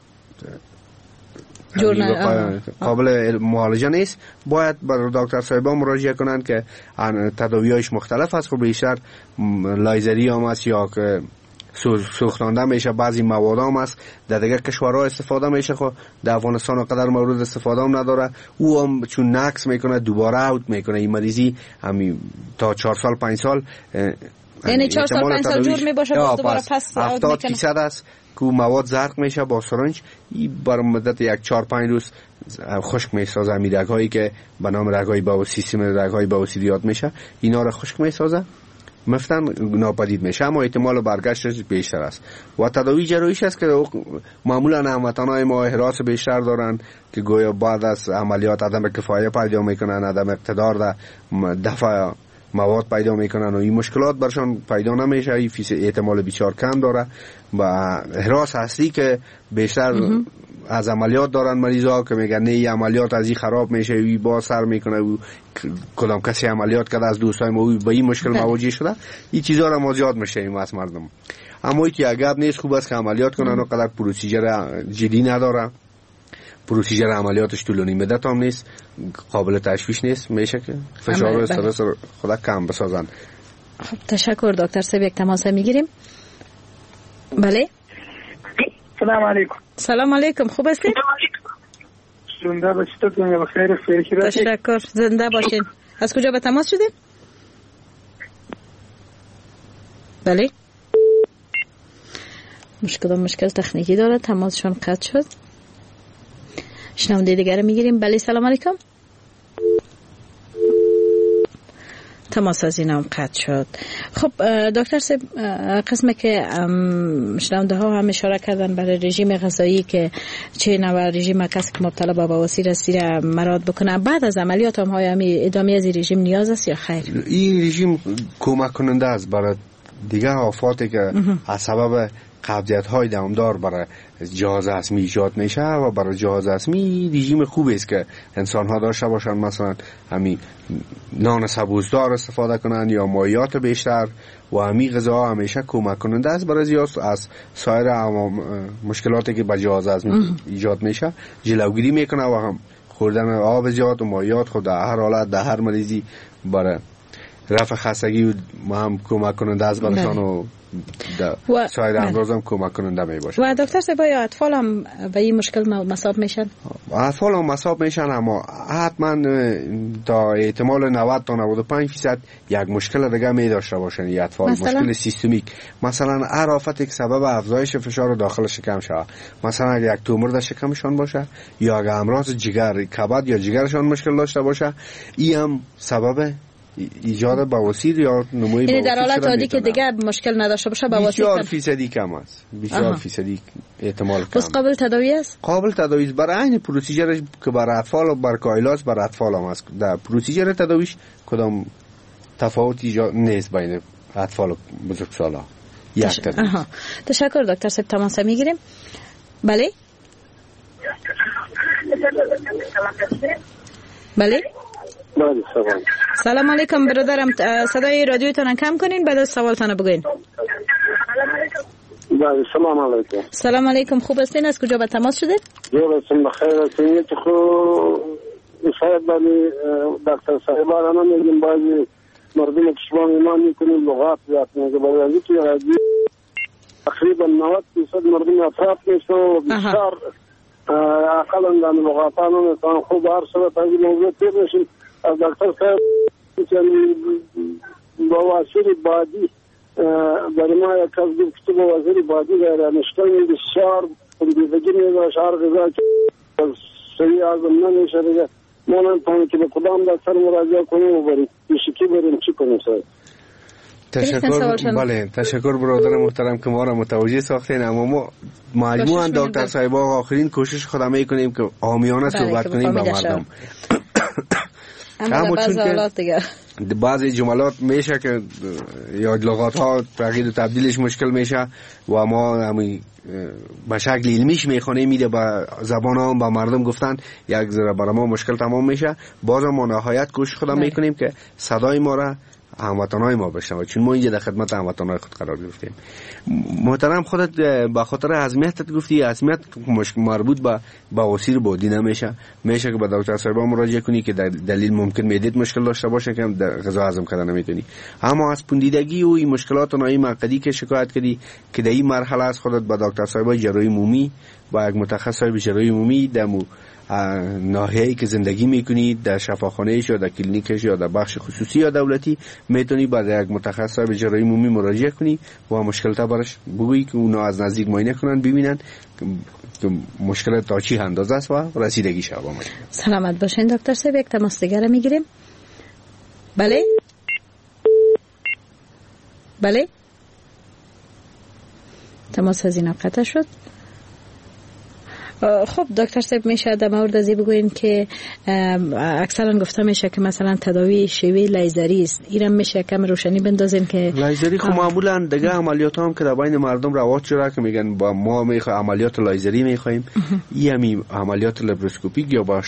قابل معالجه نیست، باید برای دکتر صاحبا مراجعه کنند که تداوی‌هایش مختلف است. خب بیشتر لایزری هم است یا که سوختانده میشه، بعضی مواد هم است در دیگر کشورها استفاده میشه. خب در افغانستان قدر مورد استفاده هم نداره. او هم چون نقص میکنه دوباره اوت میکنه. این مریضی همین تا 4 سال 5 سال، یعنی 4 سال 5 سال جور میباشه باز دوباره پس 70% است که مواد زرق میشه با سرنج. این بر مدت 1-4-5 روز خشک میسازه. همین رگ‌هایی که به نام رگ‌های بواسیر، سیستم رگ‌های بواسیر یاد میشه، اینا رو خشک میسازه مفتن ناپدید میشه، اما احتمال برگشتش بیشتر است. و تداوی جراحیش است که معمولا هموطنای ما حراس بیشتر دارن که گویا بعد از عملیات عدم کفایت پیدا میکنن، عدم اقتدار در دفع مواد پیدا میکنن و این مشکلات برشان پیدا نمیشه. این احتمال بسیار کم داره و حراس هستی که بیشتر از عملیات دارن مریضا که میگن نه این عملیات از این خراب میشه، وی با سر میکنه و کدام کسی عملیات کرده از دوستای ما با این مشکل مواجه شده. این چیزا را ما زیاد میشیم از مردم. اما اینکه عقب نیست، خوب است که عملیات کنن و قدر پروسیجر جدی نداره، پروسیجر عملیاتش طولانی مدت هم نیست، قابل تشویش نیست، میشه که فشار و استرس خود کم بسازن. خب تشکر دکتر صاحب. یک تماس میگیریم. بله سلام علیکم. سلام علیکم، خوب هستین؟ زنده باشید. دنیا بخیر. تشکر، زنده باشین. از کجا به تماس شدین؟ بله مشکل تکنیکی داره، تماسشون قطع شد. شنونده دیگر میگیریم. بله سلام علیکم. تماس از این هم قطع شد. خب دکتر صاحب، قسمه که شنونده ها هم اشاره کردن برای رژیم غذایی که چه نوع رژیم کسی که مبتلا به بواسیر است را مراد بکنه، بعد از عملیات هم های ادامه از این رژیم نیاز است یا خیر؟ این رژیم کمک کننده است برای دیگه آفاتی که از سبب قبضیت های دامدار برای جهاز هضمی ایجاد میشه و برای جهاز هضمی رژیم خوبی است که انسان ها داشته باشن. مثلا همین نان سبوزدار استفاده کنن یا مایعات بیشتر و همین غذا همیشه کمک کننده است برای زیاد از سایر مشکلاتی که به جهاز هضمی ایجاد میشه جلوگیری میکنه و هم خوردن آب زیاد و مایعات خود در هر حالت در هر مریضی برای رفع خستگی و هم کمک کننده است برایشان و سایر امراض هم کمک کننده می باشه. و دکتر صاحب اطفال هم به این مشکل مصاب میشن؟ اطفال هم مصاب میشن، اما حتما تا احتمال 90 تا 95% یک مشکل دیگه می داشته باشن. این اطفال مشکل سیستمیک، مثلا هر آفتی که سبب افزایش فشار داخل شکم شود، مثلا اگر یک تومور در شکمشان باشه یا اگر امراض جگر کبد یا جگرشان مشکل داشته باشه، این هم سبب ایجاد بواسیر یا نموی بواسیر. در حالت عادی که دیگه مشکل نداشته باشه بواسیر 24% کم است. 24% احتمال کم. بس قابل تداوی است؟ قابل تداوی است. برای این پروسیجر که برای اطفال و برای کایلاس برای اطفال هم است. در پروسیجر تداویش کدام تفاوتی ایجاد نیست بین اطفال و بزرگسالان. یک تداوی. تشکر دکتر صاحب. تماس میگیریم. بله بله سلام علیکم برادرم. صدای رادیوتون کم کنین بعد از سوالتون بگوین. سلام علیکم. سلام علیکم، خوب هستین؟ از کجا به تماس شدید؟ جورتون بخیر هستین؟ چه خوب شاید ولی دکتر صاحبان ما میگیم بعضی مردم که شما ایمان میکنین لغات زیاد میگه برای که تقریبا 90% مردم اطراف میشه و بسیار اقلا در لغاتانو مثلا خوب هر شده از این موضوع تیر نشین. از دکتر صاحب بواسیر بادی برای ما یک از گفت که بواسیر بادی در مشکل بسیار بگیدگی میداشت هر غذا که صحیح آزم نمیشه دیگه ما نمیتونیم که به کدام دکتر مراجعه کنیم و بریم بیشکی بریم چی کنیم صاحب. تشکر. بله تشکر برادر محترم که ما را متوجه ساختین. اما ما مجموعاً دکتر صاحب آخرین کوشش خود میکنیم که عامیانه صحبت کنیم با مردم. اما بعضی حالات دیگه بعضی جملات میشه که یا لغات ها تغییر و تبدیلش مشکل میشه و ما همین به شکل علمیش میخونه میده با زبان هم با مردم گفتن یک ذره برای ما مشکل تمام میشه. بازم ما نهایت کوشش خودم میکنیم که صدای ما را هموطنای ما بشنوه، چون ما اینجا در خدمت هموطنای خود قرار گرفتیم. محترم خودت به خاطر عظمیتت گفتی، عظمیت مربوط به بواسیر بادی نمیشه، میشه که به دکتر صاحب مراجعه کنی که دلیل ممکن معدت مشکل داشته باشه که غذا هضم کردن نمیتونی. اما از پوندیدگی و این مشکلات نایی معقدی که شکایت کردی که در این مرحله از خودت به دکتر صاحب جراحی عمومی با یک متخصص صاحب جراحی عمومی دمو ناحیه‌ای که زندگی میکنید در شفاخانه‌اش یا در کلینیکش یا در بخش خصوصی یا دولتی میتونی بعد یک متخصص به جراحی عمومی مراجعه کنی و مشکل تا برش بگویی که اونا از نزدیک معاینه کنن ببینن که مشکل تا چی اندازه است و رسیدگی شه. سلامت باشین دکتر صاحب. یک تماس دیگه میگیریم. بله بله تماس از این قطع شد. خب دکتر صاحب میشه در مورد ازی بگوین که اکثرا گفته میشه که مثلا تداوی شیوه لیزری است، اینم میشه کم روشنی بندازین که لیزری خب معمولا دیگه عملیات هم که در بین مردم رواج شده که میگن با ما میخوایم عملیات لیزری میخوایم، این عملیات لپاروسکوپیک یا با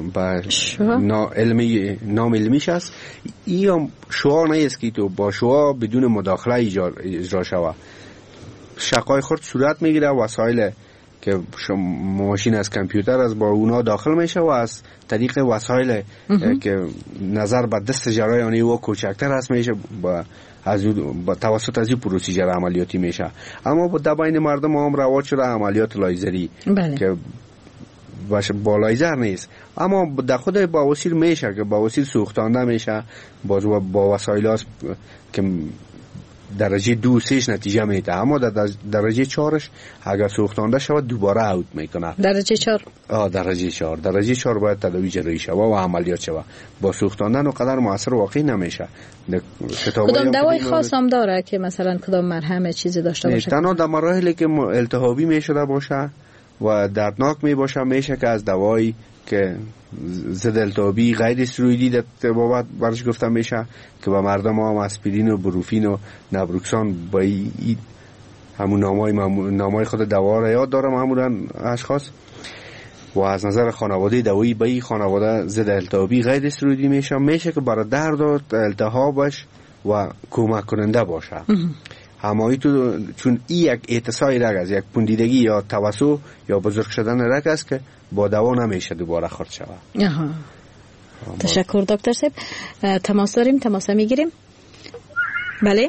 نام علمیش است. این شعاع نیست که تو با شعاع بدون مداخله اجرا شود. شقای خرد صورت میگیره، وسایل که ماشین از کامپیوتر از با اونا داخل میشه و از طریق وسایل که نظر به دست جراحی و کوچکتر هست میشه با توسط از این پروسیجر عملیاتی میشه. اما در بین مردم هم رواج شده عملیات لیزری که با لیزر نیست، اما در خود بواسیر میشه که بواسیر سوختانده میشه با وسایل هست که درجه 2-3 نتیجه میده، اما در درجه 4 اگر سوختانده شود دوباره اوت میکنه. درجه 4 درجه 4 باید تداوی جراحی شود و عملیات شود. با سوختاندن قدر موثر واقعی نمیشه. کدام دوای خاص هم داره که مثلا کدام مرهم چیزی داشته باشه؟ تنها در مراحلی که التهابی میشده باشه و دردناک میشه که از دوایی که ضد التهابی غیر استروئیدی در بابت برش گفته میشه که به مردم هم اسپرین و بروفین و نبروکسان با همون نامای خود دوا را یاد داره معمولا اشخاص. و از نظر خانواده دوایی به این خانواده ضد التهابی غیر استروئیدی میشه که برای درد و التهابش و کمک کننده باشه. همایی تو چون این یک اتصای رگ است، یک پوندیدگی یا توسع یا بزرگ شدن رگ است که با دوا نمیشه دوباره خرد شود. تشکر دکتر صاحب. تماس داریم، تماس میگیریم. بله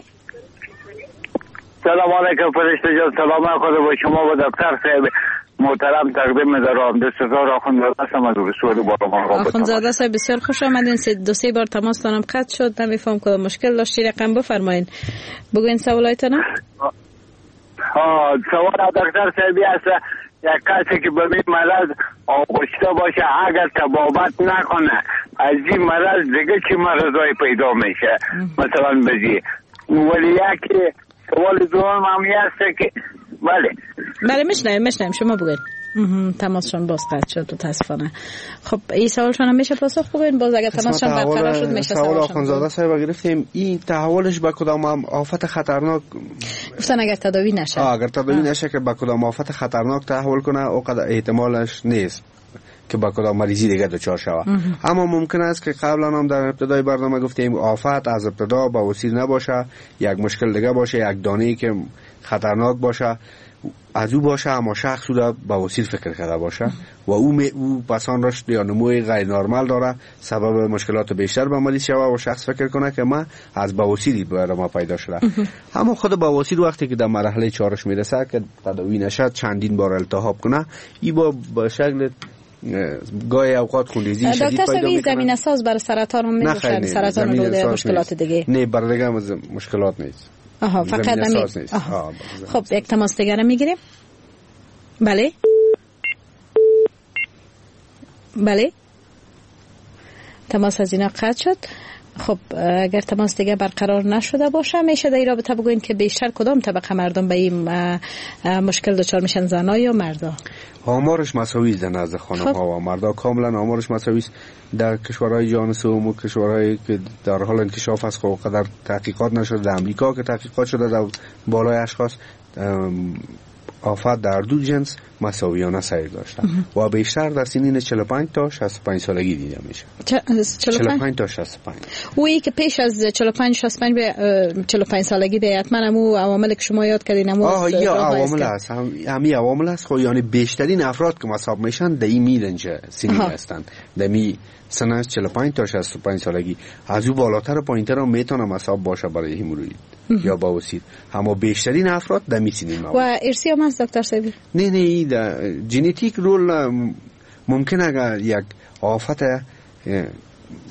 سلام علیکم فرشته جان، سلام خدا با شما و دکتر صاحب محترم تقدیم می‌دارم. دستور آخوندزاده هستم از رسول بالا. آخوندزاده صاحب بسیار خوش آمدین. 2-3 بار تماس دارم قطع شد، نمیفهم کدام مشکل داشتی. رقم بفرمایید بگوین سوالایتون. سوال دکتر صاحبی است یک کسی که به این مرض آغشته باشه اگر تبابت نکنه از این مرض دیگه چی مرضای پیدا میشه مثلا بزی. ولی یک سوال دوم هم هست که بله میشنم شما بگوین. تماسشون باز قطع شد متاسفانه. خب این سوالشون هم میشه پاسخ بگوین باز اگر تماسشون برقرار شد میشه سوال آخوندزاده صاحب گرفتیم. این تحولش به کدام آفت خطرناک گفتن اگر تداوی نشه اگر تداوی نشه که به کدام آفت خطرناک تحول کنه اوقات احتمالش نیست که با کدام مریضی دیگه دچار شود. اما ممکن است که قبلا هم در ابتدای برنامه گفتیم آفت از ابتدا بواسیر نباشه، یک مشکل دیگه باشه، یک دانه‌ای که خطرناک باشه از او باشه اما شخص او را بواسیر فکر کرده باشه و او پسان رشد یا نموی غیر نرمال داره سبب مشکلات بیشتر به مریض شود و شخص فکر کنه که ما از بواسیری برای ما پیدا شده. اما خود بواسیر وقتی که در مرحله 4 میرسه که تداوی نشد چندین بار التهاب کنه این با شکل گاهی اوقات خونریزی شدید پیدا میکنه. دکتر زمینه ساز برای سرطان هم میشه، سرطان روده مشکلات دیگه نه برای دیگه مشکلات نیست. فقط همین. خب یک تماس دیگر میگیریم. بله تماس از اینا قطع شد. خب اگر تماس دیگه برقرار نشده باشه میشه در این رابطه بگوین که بیشتر کدام طبقه مردم به این مشکل دچار میشن، زنها یا مردا؟ آمارش مساوی است در نزد خانم‌ها و مردا، کاملا آمارش مساوی است. در کشورهای جهان سوم و کشورهایی که در حال انکشاف است خب قدر تحقیقات نشده، در امریکا که تحقیقات شده در بالای اشخاص آفت در دو جنس مساویانه سیر داشته و بیشتر در سنین 45 تا 65 سالگی دیده میشه. 45 تا 65. اویی که پیش از 45 65 به 45 سالگی ده حتما همو عوامل که شما یاد کردین همو عوامل هست، همین عوامل هست. خب یعنی بیشترین افراد که مصاب میشن در این میرنج سنی هستند، در می سن 45 تا 65 سالگی. از او بالاتر و پایینتر هم میتونه مصاب باشه برای هموروید یا بواسیر، اما بیشترین افراد در می سنین و ارثی هم هست دکتر صاحبی؟ نه ژنتیک رول ممکن اگر یک آفت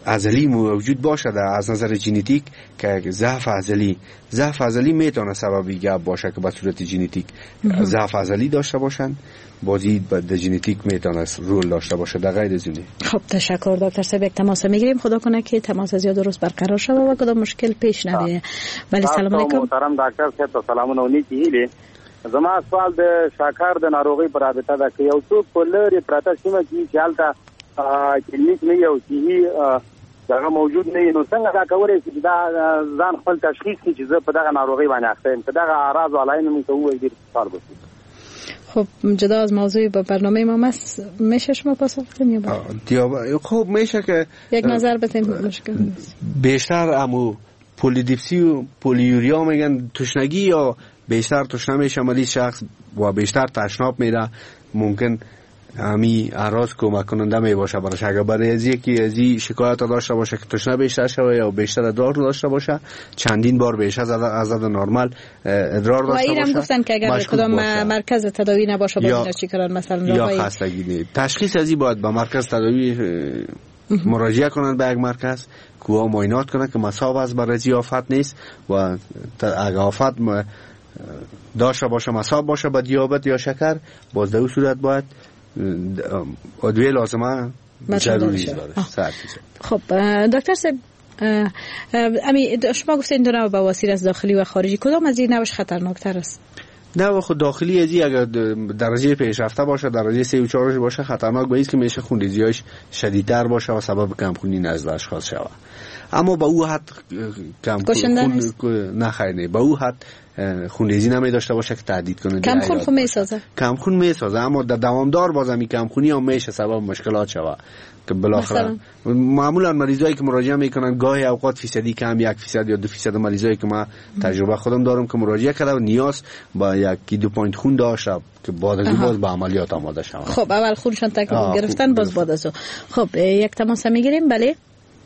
ازلی موجود باشه از نظر ژنتیک که ضعف ازلی میتونه سببی گپ باشه که به صورت ژنتیک ضعف ازلی داشته باشن، بازی در ژنتیک میتونه رول داشته باشه در غیر از اونه. خب تشکر دکتر صاحب، یک تماس میگیریم. خدا کنه که تماس از یاد درست برقرار شود و کدام مشکل پیش نیاد. ولی سلام علیکم محترم دکتر صاحب، سلامونه ونیتی هیله. زما سوال د شکر د ناروغي پر رابطه ده، که یو څوک په لرې پرته سیمه کې چې هلته کلینیک نه یو صحي دغه موجود نه نو څنګه دا کولی شي چې دا ځان خپل تشخیص کړي چې زه په دغه ناروغۍ باندې اخته یم، که دغه اعراض و علایم موږ ته ووایي ډېر سوال بشي. خب جدا از موضوع به برنامه ما میشه شما پاسخ بدین یا خب میشه که یک نظر بدین. مشکل بیشتر امو پولیدیپسی و پولیوریا میگن تشنگی، یا بیشتر تشنه میشه مریض شخص و بیشتر تشناب میره، ممکن همی اعراض کمک کننده می باشه برایش. اگر برای از یکی از این شکایت داشته باشه که تشنه بیشتر شوه یا بیشتر ادرار داشته باشه، چندین بار بیش از عدد نرمال ادرار داشته باشه، و اینم گفتن که اگر کدام مرکز تداوی نباشه باید چی کارن، مثلا یا خستگی نه. تشخیص از این باید به مرکز تداوی مراجعه کنند، به یک مرکز که او معاینات کنند که مصاب است برای این آفت نیست، و اگر آفت داشته باشه مصاب باشه به دیابت یا شکر، باز در اون صورت باید ادویه لازمه ضروری داره. خب دکتر صاحب، شما گفتین دو نوع بواسیر از داخلی و خارجی، کدام از این نوعش خطرناکتر است؟ نه خود داخلی ازی اگر درجه پیشرفته باشه، درجه 3 و 4 باشه، خطرناک به است که میشه خونریزیاش شدیدتر باشه و سبب کمخونی نزد اشخاص شود. اما با او حد نه خیر نه، با او حد خونریزی نمی داشته باشه که تهدید کنه. کمخون خو میسازه، کمخون میسازه، اما در دوامدار بازمی کمخونی هم میشه سبب مشکلات شود که بالاخره معمولا مریضایی که مراجعه میکنن گاهی اوقات فیصدی کم 1% یا 2% مریضایی که ما تجربه خودم دارم که مراجعه کرده و نیاز با 1-2 پوینت خون داشته که بعد از باز به عملیات آماده شوند. خب اول خونشان تکلیف گرفتن، باز بعد از خب یک تماس میگیریم. بله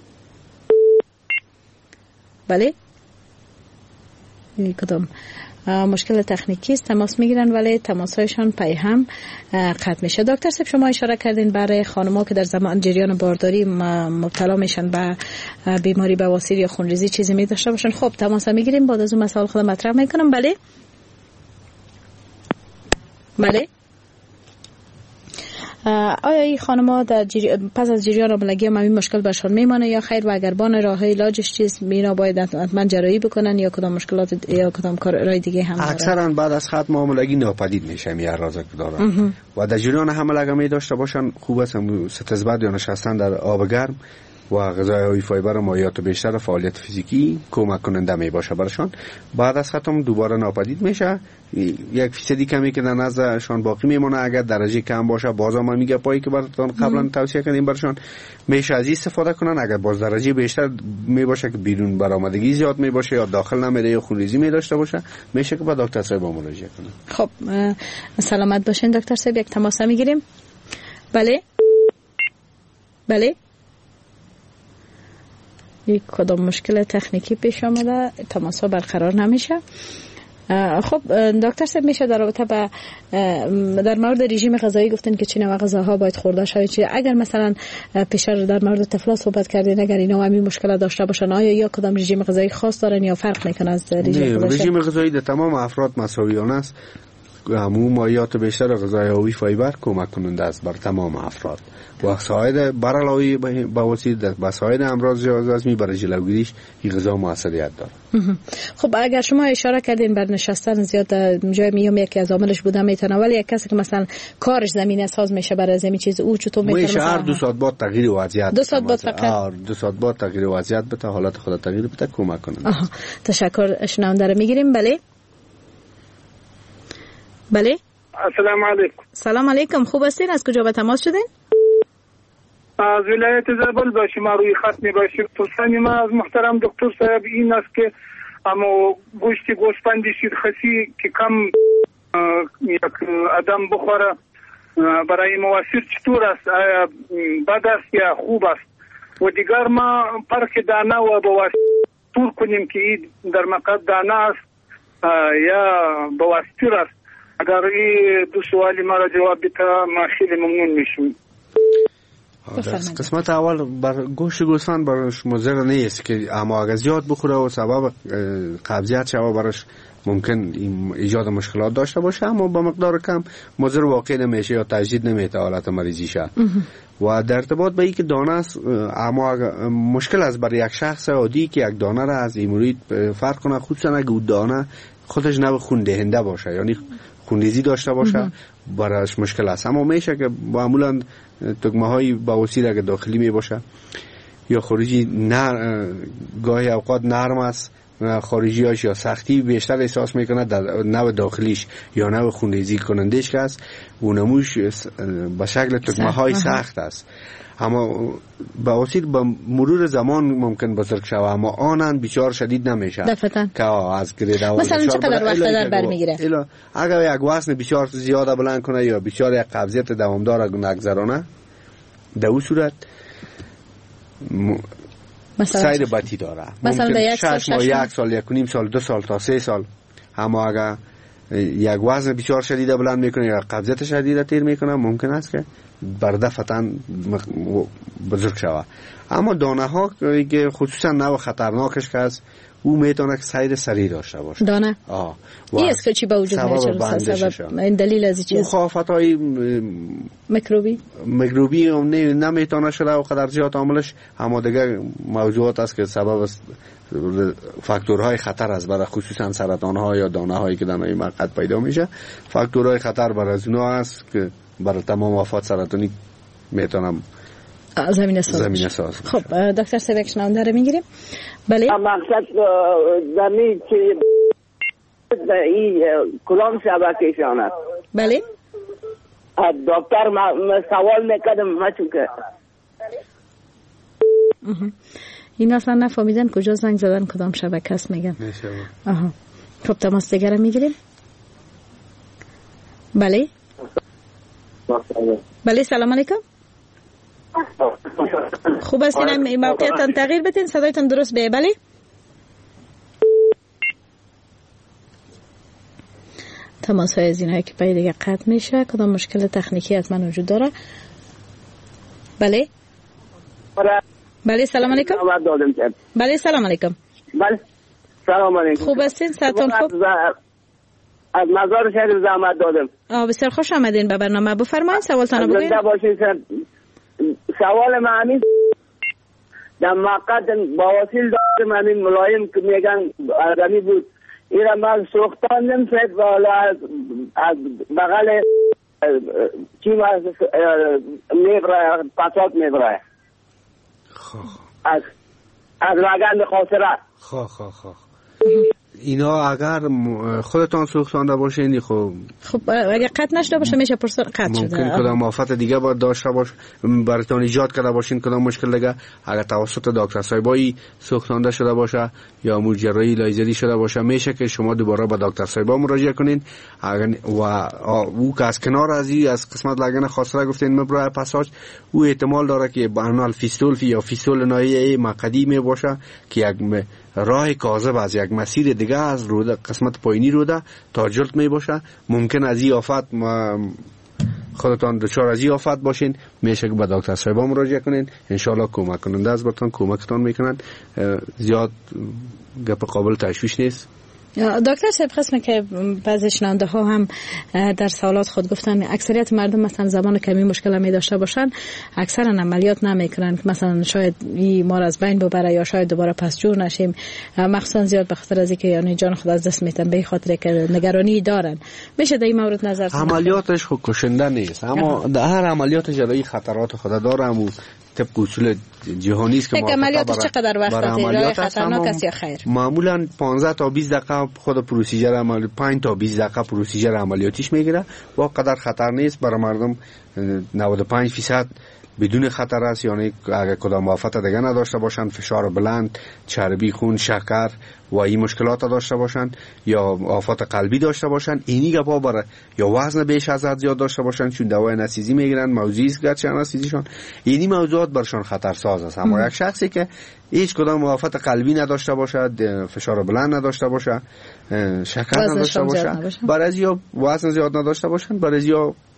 بله، کدام مشکل تکنیکی است، تماس میگیرن ولی تماسایشان پی هم قطع میشه. دکتر صاحب شما اشاره کردین برای خانم‌ها که در زمان جریان بارداری مبتلا میشن به بیماری بواسیر یا خونریزی چیزی می داشته باشن. خب تماس میگیریم، بعد از اون مسائل خودم مطرح میکنم. بله بله، آیا این خانم‌ها در پس از جریان حاملگی هم این مشکل برشان میمانه یا خیر، و اگر بان راه علاجش چیز مینا باید حتما جراحی بکنن یا کدام مشکلات یا کدام کارهای دیگه هم داره؟ اکثرا بعد از ختم حاملگی ناپدید میشه می اعراضی که دارن و در جریان حمل می داشته باشن خوب است ستزبد یا نشستن در آب گرم و غذاهای فایبر و مایعات بیشتر فعالیت فیزیکی کمک کننده می باشه برشان. بعد از ختم دوباره ناپدید میشه، 1% کمی که در نزدشان باقی میمونه. اگر درجه کم باشه باز هم میگه پایی که براتون قبلا توصیه کردیم برشان میشه از استفاده کنن. اگر باز درجه بیشتر می باشه که بیرون برآمدگی زیاد می باشه یا داخل نمیره یا خونریزی می داشته باشه، میشه که با دکتر صاحب مراجعه کنن. خب سلامت باشین دکتر صاحب، یک تماس میگیریم. بله بله، یک کدام مشکل تکنیکی پیش آمده، تماس برقرار نمیشه. خب دکتر صاحب میشه در رابطه با در مورد رژیم غذایی گفتن که چه نوع غذاها باید خورده شود، اگر مثلا پیشتر در مورد طفلا صحبت کردین، اگر اینا همین مشکل داشته باشن آیا یا کدام رژیم غذایی خاص دارن یا فرق میکنه از رژیم غذایی در تمام افراد مساویانه است. همون مایعات بیشتر غذای حاوی فایبر کمک کننده است بر تمام افراد و ساید بر علاوه بواسیر در ساید امراض جهازهضمی برای جلوگیریش این غذا موثریت داره. خب اگر شما اشاره کردین بر نشستن زیاد جای میام یکی از عاملش بوده میتونه، ولی یک کسی که مثلا کارش زمینه ساز میشه برای زمین چیز او چطور میتونه مثلا هر 2 ساعت بعد تغییر وضعیت 2 ساعت بعد فقط 2 ساعت بعد تغییر وضعیت بده، حالت خود تغییر بده، کمک کنه. تشکر. شنونده رو میگیریم. بله بله، السلام علیکم. سلام علیکم، خوب هستین؟ از کجا به تماس شدین؟ از ولایت زابل با شما روی خط می باشیم. پرسانی ما از محترم دکتر صاحب این است که اما گوسفند شیرخسی که کم یک آدم بخوره برای مواسیر چطور است؟ آیا بد است یا خوب است؟ و دیگر ما فرق دانه و بواسیر کنیم که این در مقصد دانه است یا بواسیر است. اگر این 2 سوالی ما را جواب بده ما خیلی ممنون میشیم. قسمت اول بر گوشت گوسفند برش مضر نیست که اما اگر زیاد بخوره و سبب قبضیت شوه برش ممکن ایجاد مشکلات داشته باشه، اما با مقدار کم مضر واقع نمیشه یا تجدید نمیشه حالت مریضی شه. و در ارتباط به اینکه دانه است، اما مشکل است برای یک شخص عادی که یک دانه را از هیموروید فرق کنه، خصوصا اگه اون دانه خودش نه خون دهنده باشه، یعنی خونریزی داشته باشه، برایش مشکل است. اما میشه که معمولا تگمه های بواسیر اگه داخلی می باشه یا خارجی گاهی اوقات نرم است، خارجی هاش یا سختی بیشتر احساس میکنه، در نوع داخلیش یا نوع خونریزی کنندش که است و نموش به شکل تگمه های سخت است. اما بواسیر با مرور زمان ممکن بزرگ شوه، اما آنن بسیار شدید نمیشه که از گرید اول. مثلا چقدر وقت در بر میگیره؟ اگر یک وزن بسیار زیاده بلند کنه یا بسیار یک قبضیت دوامدار نگذرانه، در اون صورت سیر بطی داره. ممکن 6 ماه، 1 سال، 1.5 سال، 2 سال تا 3 سال. اما اگر یک وزن بسیار شدید بلند میکنه یا قبضیت شدید تیر میکنه، ممکن است که بردفتاً بزرگ شود. اما دانه ها که خصوصا نوع خطرناکش که است، او میتونه که سیر سریع داشته باشه. دانه این است که چی با وجود میشه؟ سبب این دلیل از چی است؟ مخالفت های میکروبی نمیتونه شده و قدر زیاد عاملش، اما دیگه موضوعات است که سبب فاکتورهای خطر است برای خصوصا سرطان ها یا دانه هایی که در این مقطع پیدا میشه. فاکتورهای خطر برای از اونها است که برای تمام آفات سرطانی میتونم زمینه ساز. خب دکتر سیبک شنونده رو میگیریم. بله مقصد زمین که این کلام شبکه‌شان است. بله دکتر سوال میکردم ما چون که این اصلا نفهمیدن کجا زنگ زدن کدام شبکه است میگن. خب تماس دیگر رو میگیریم. بله بله سلام علیکم. خوب هستین؟ موقعیتان تغییر بدین، صدایتان درست بیه. بله تماس های از این های که پای دیگه قطع میشه، کدام مشکل تکنیکی حتما وجود داره. بله بله سلام علیکم. بله سلام علیکم. بله سلام علیکم. خوب هستین؟ صحتون خوب؟ از مزار شهر زحمت دادم. بسیار خوش آمدین به برنامه. بفرمایید سوالتان رو بگوین. سوال من همین در مقد بواسیر دارم، همین ملایم که میگن آدمی بود، این را من سوختان نمیشد و از بغل چیم میبره پسات میبره از رگند خاصره. اینا اگر خودتان سوختانده باشین خب اگر قطع نشده باشه میشه پرسر قطع شده. ممکن کدام آفت دیگه باید داشته باشه براتون ایجاد کرده باشین، کدام مشکل دیگه اگر توسط دکتر صاحبایی سوختانده شده باشه یا جراحی لایزری شده باشه، میشه که شما دوباره به دکتر صاحبا مراجعه کنین. و او که از کنار از قسمت لگن خاصره گفتین مبرای پاساژ، او احتمال داره که به عنوان فیستول یا فیستول ناحیه مقعدی می باشه که یک راه کاذب از یک مسیر دیگه از روده قسمت پایینی روده تا جلد می باشه. ممکن از این آفت خودتان دچار از این آفت باشین، میشه که به دکتر صاحبا مراجعه کنین، انشالله کمک کننده از برتان کمکتان میکنن. زیاد گپ قابل تشویش نیست. دکتر صاحب، قسمه که بعضی شنونده ها هم در سوالات خود گفتن اکثریت مردم مثلا زبان کمی مشکل می داشته باشن، اکثرا عملیات نمیکنن که مثلا شاید این ما از بین ببره یا شاید دوباره پس جور نشیم، مخصوصا زیاد به خاطر از اینکه یعنی جان خود از دست میتن، به خاطر که نگرانی دارن. میشه در این مورد نظر عملیاتش خود کشنده نیست، اما در هر عملیات جلوی خطرات خود داره. همون طبق اصول جهانی است که عملیاتش چقدر وقت راه خطرناک است یا خیر؟ معمولا 15 تا 20 دقیقه خود پروسیجر عمل 5 تا 20 دقیقه پروسیجر عملیاتیش میگیره و قدر خطر نیست برای مردم. 95% بدون خطر است، یعنی اگر کدام آفت دیگه نداشته باشن، فشار بلند، چربی خون، شکر و این مشکلات داشته باشن یا آفات قلبی داشته باشن، اینی گپا برای یا وزن بیش از حد زیاد داشته باشن چون دوای نسیزی میگیرن، موضوعی است گرچه نسیزیشون، اینی موضوعات برشان خطرساز است. اما یک شخصی که هیچ کدام آفت قلبی نداشته باشد، فشار بلند نداشته باشه، شکر نداشته باشه، برای یا وزن زیاد نداشته باشن، برای یا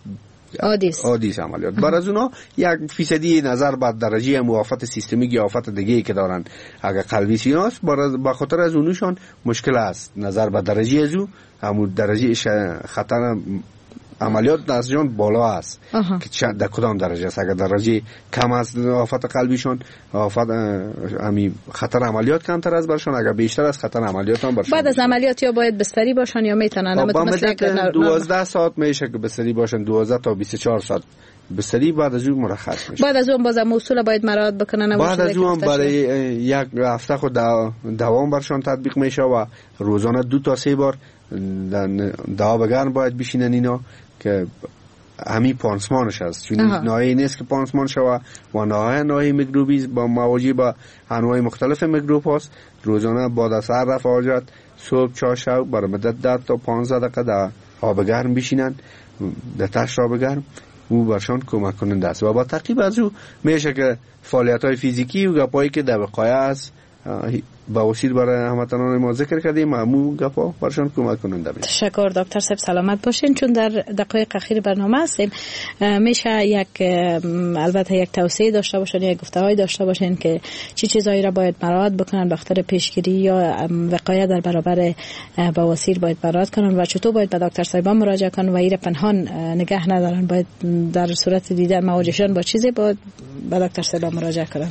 عادی عملیات. بر از اونا 1% نظر بر درجه موافقت سیستمیک یا آفت دیگه که دارن اگر قلبی سیناست به خاطر از اونشون مشکل است نظر بر درجه ازو همون درجه خطر عملیات نزدیکشون بالا است که در کدام درجه است. اگر درجه کم است آفت قلبیشون آفت همین خطر عملیات کمتر است برشون، اگر بیشتر است خطر عملیات هم برشون. بعد از عملیات یا باید بستری باشن یا میتونن با مدت 12 ساعت میشه که بستری باشن، 12 تا 24 ساعت بستری. بعد از اون مرخص میشه. بعد از اون بازم اصول باید مراعات بکنن. بعد از اون برای یک هفته خود دوام برشون تطبیق میشه و روزانه 2 تا 3 بار دوا گرم باید بشینن اینا که همین پانسمانش هست، چون ناحیه نیست که پانسمان شوه و ناحیه میکروبی با مواجه با انواع مختلف میکروب هست. روزانه بعد از هر رفع حاجت صبح چای شب برای مدت 10 تا 15 دقیقه در آب گرم بشینن، در تشت آب گرم، او برشان کمک کننده است. و با تعقیب از او میشه که فعالیت های فیزیکی و گپایی که در وقایع است بواسیر برای هموطنان ما ذکر کردیم، همون گپا برشان کمک کننده میشه. تشکر دکتر صاحب، سلامت باشین. چون در دقایق اخیر برنامه هستیم، میشه البته یک توصیه داشته باشین، یک گفتگوی داشته باشین که چه چیزایی را باید مراعات بکنن به خاطر پیشگیری یا وقایع در برابر بواسیر باید مراعات کنن و چطور باید به دکتر صاحب مراجعه کنن و ایره پنهان نگه ندارن، باید در صورت دیدن مواجهشون با چیزی باید به دکتر صاحب مراجعه کنن.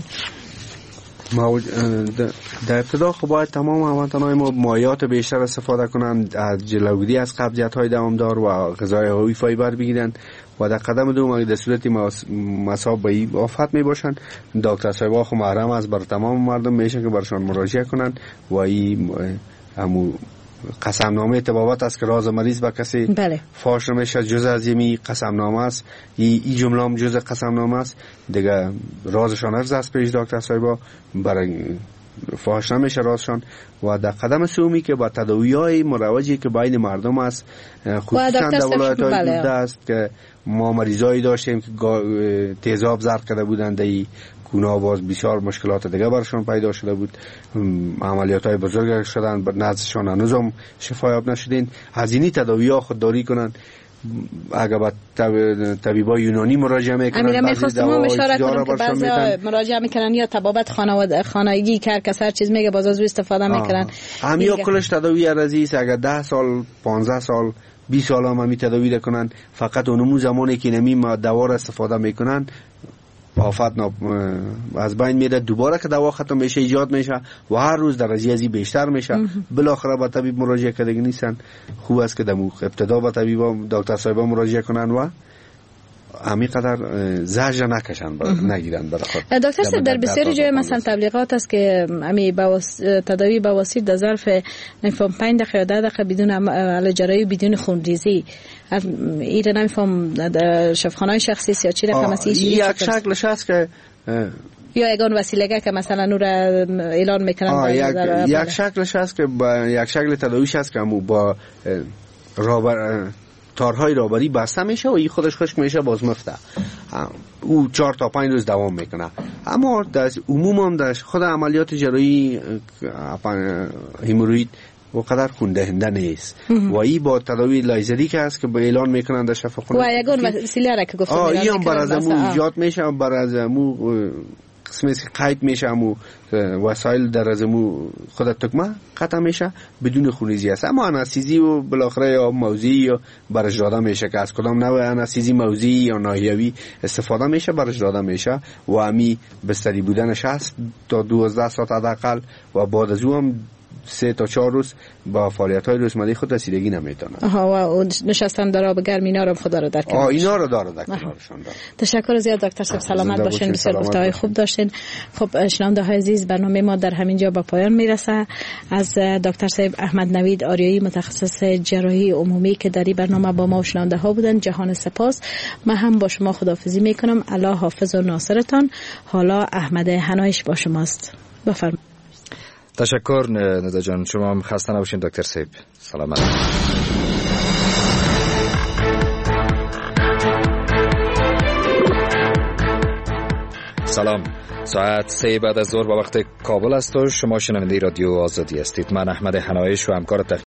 در ابتدا خب باید تمام هموطنان ما مایعات بیشتر استفاده کنند، از جلوگیری از قبضیت‌های دوامدار و غذای قوی فایبر بگیرند و در قدم دوم اگه در صورت مصاب به آفت می باشند دکتر صاحب خو محرم از بر تمام مردم میشه که برشان مراجعه کنند و این همو قسمنامه طبابت است که راز مریض به کسی فاش نمیشه، جز از یمی قسمنامه است. این جمله هم جز قسمنامه است دیگه، رازشان ارز است پیش دکتر صاحبا برای فاش نمیشه رازشان. و در قدم سومی که با تداوی‌های مروجی که بین مردم است، خصوصا در ولایت‌های دوده است که ما مریضایی داشتیم که تیزاب زرد کرده بودند، در گناه باز بسیار مشکلات دیگه برشان پیدا شده بود، عملیات‌های بزرگ شدن، نزدشان هنوز هم شفایاب نشدین. هزینه تداوی‌ها خودداری کنند. اگر با طبیبای یونانی مراجعه میکنن، امیره میخواستم هم اشاره کنم که بعضی مراجعه میکنن یا طبابت خانگی که هر کس هر چیز میگه باز از او استفاده میکنن. همیا کلش تداوی ارزی است. اگر 10 سال 15 سال 20 سال هم همی تداوی کنن، فقط اونمو زمانی که نمی دوا را استفاده میکنن آفت از بین میره، دوباره که دوا ختم میشه ایجاد میشه و هر روز درجه ازی بیشتر میشه. بالاخره با طبیب مراجعه کردگی نیستن. خوب است که دمو ابتدا با طبیب دکتر صاحب مراجعه کنن و همینقدر زجر نکشن نگیرن. دکتر صاحب در بسیاری جای مثلا تبلیغات است که امی تداوی بواسیر در ظرف 5 دقیقه یا 10 دقیقه بدون علاجرایی و بدون خونریزی، ایره نمیفهم شفاخانه‌های شخصی یا چی رقم است. یک شکلش هست که یا یگان وسیله که مثلا نور اعلان میکنن. یک شکلش هست که یک شکل تداویش هست که با تارهای رابری بسته میشه و این خودش خشک میشه باز مفته. او 4 تا 5 روز دوام میکنه. اما در عموما در خود عملیات جراحی هموروید و قدر خوندهنده نیست و این با تداوی لایزری که هست که با اعلان میکنن در شفاخانه و یگان وسیله را که گفتم این هم بر از امو ایجاد میشه، بر از امو قسمی قید میشه، امو وسایل در از امو خود تکمه قطع میشه بدون خونریزی است. اما انستیزی و بالاخره یا موضعی یا برش داده میشه که از کدام نوع انستیزی موضعی یا ناحیوی استفاده میشه برش داده میشه و امی بستری بودنش هست تا 12 ساعت حداقل و بعد از اون 3 تا 4 روز با فعالیت‌های روزمره خود رسیدگی نمیتونه. و نشستن در آب گرم اینا رو خدا رو در کنارشون. اینا رو داره در کنارشون. تشکر زیاد دکتر صاحب، سلامت باشین، بسیار گفتگوهای خوب داشتین. خب شنونده‌های عزیز، برنامه ما در همین جا به پایان میرسه. از دکتر صاحب احمد نوید آریایی متخصص جراحی عمومی که در این برنامه با ما و شنونده‌ها بودن جهان سپاس. من هم با شما خداحافظی میکنم. الله حافظ و ناصرتان. حالا احمد حنایش با شماست. بفرمایید. تشکر ندا جان، شما هم خسته نباشین دکتر صاحب. سلامت. سلام، ساعت 3 بعد از ظهر به وقت کابل است و شما شنونده رادیو آزادی هستید. من احمد حنایش و همکار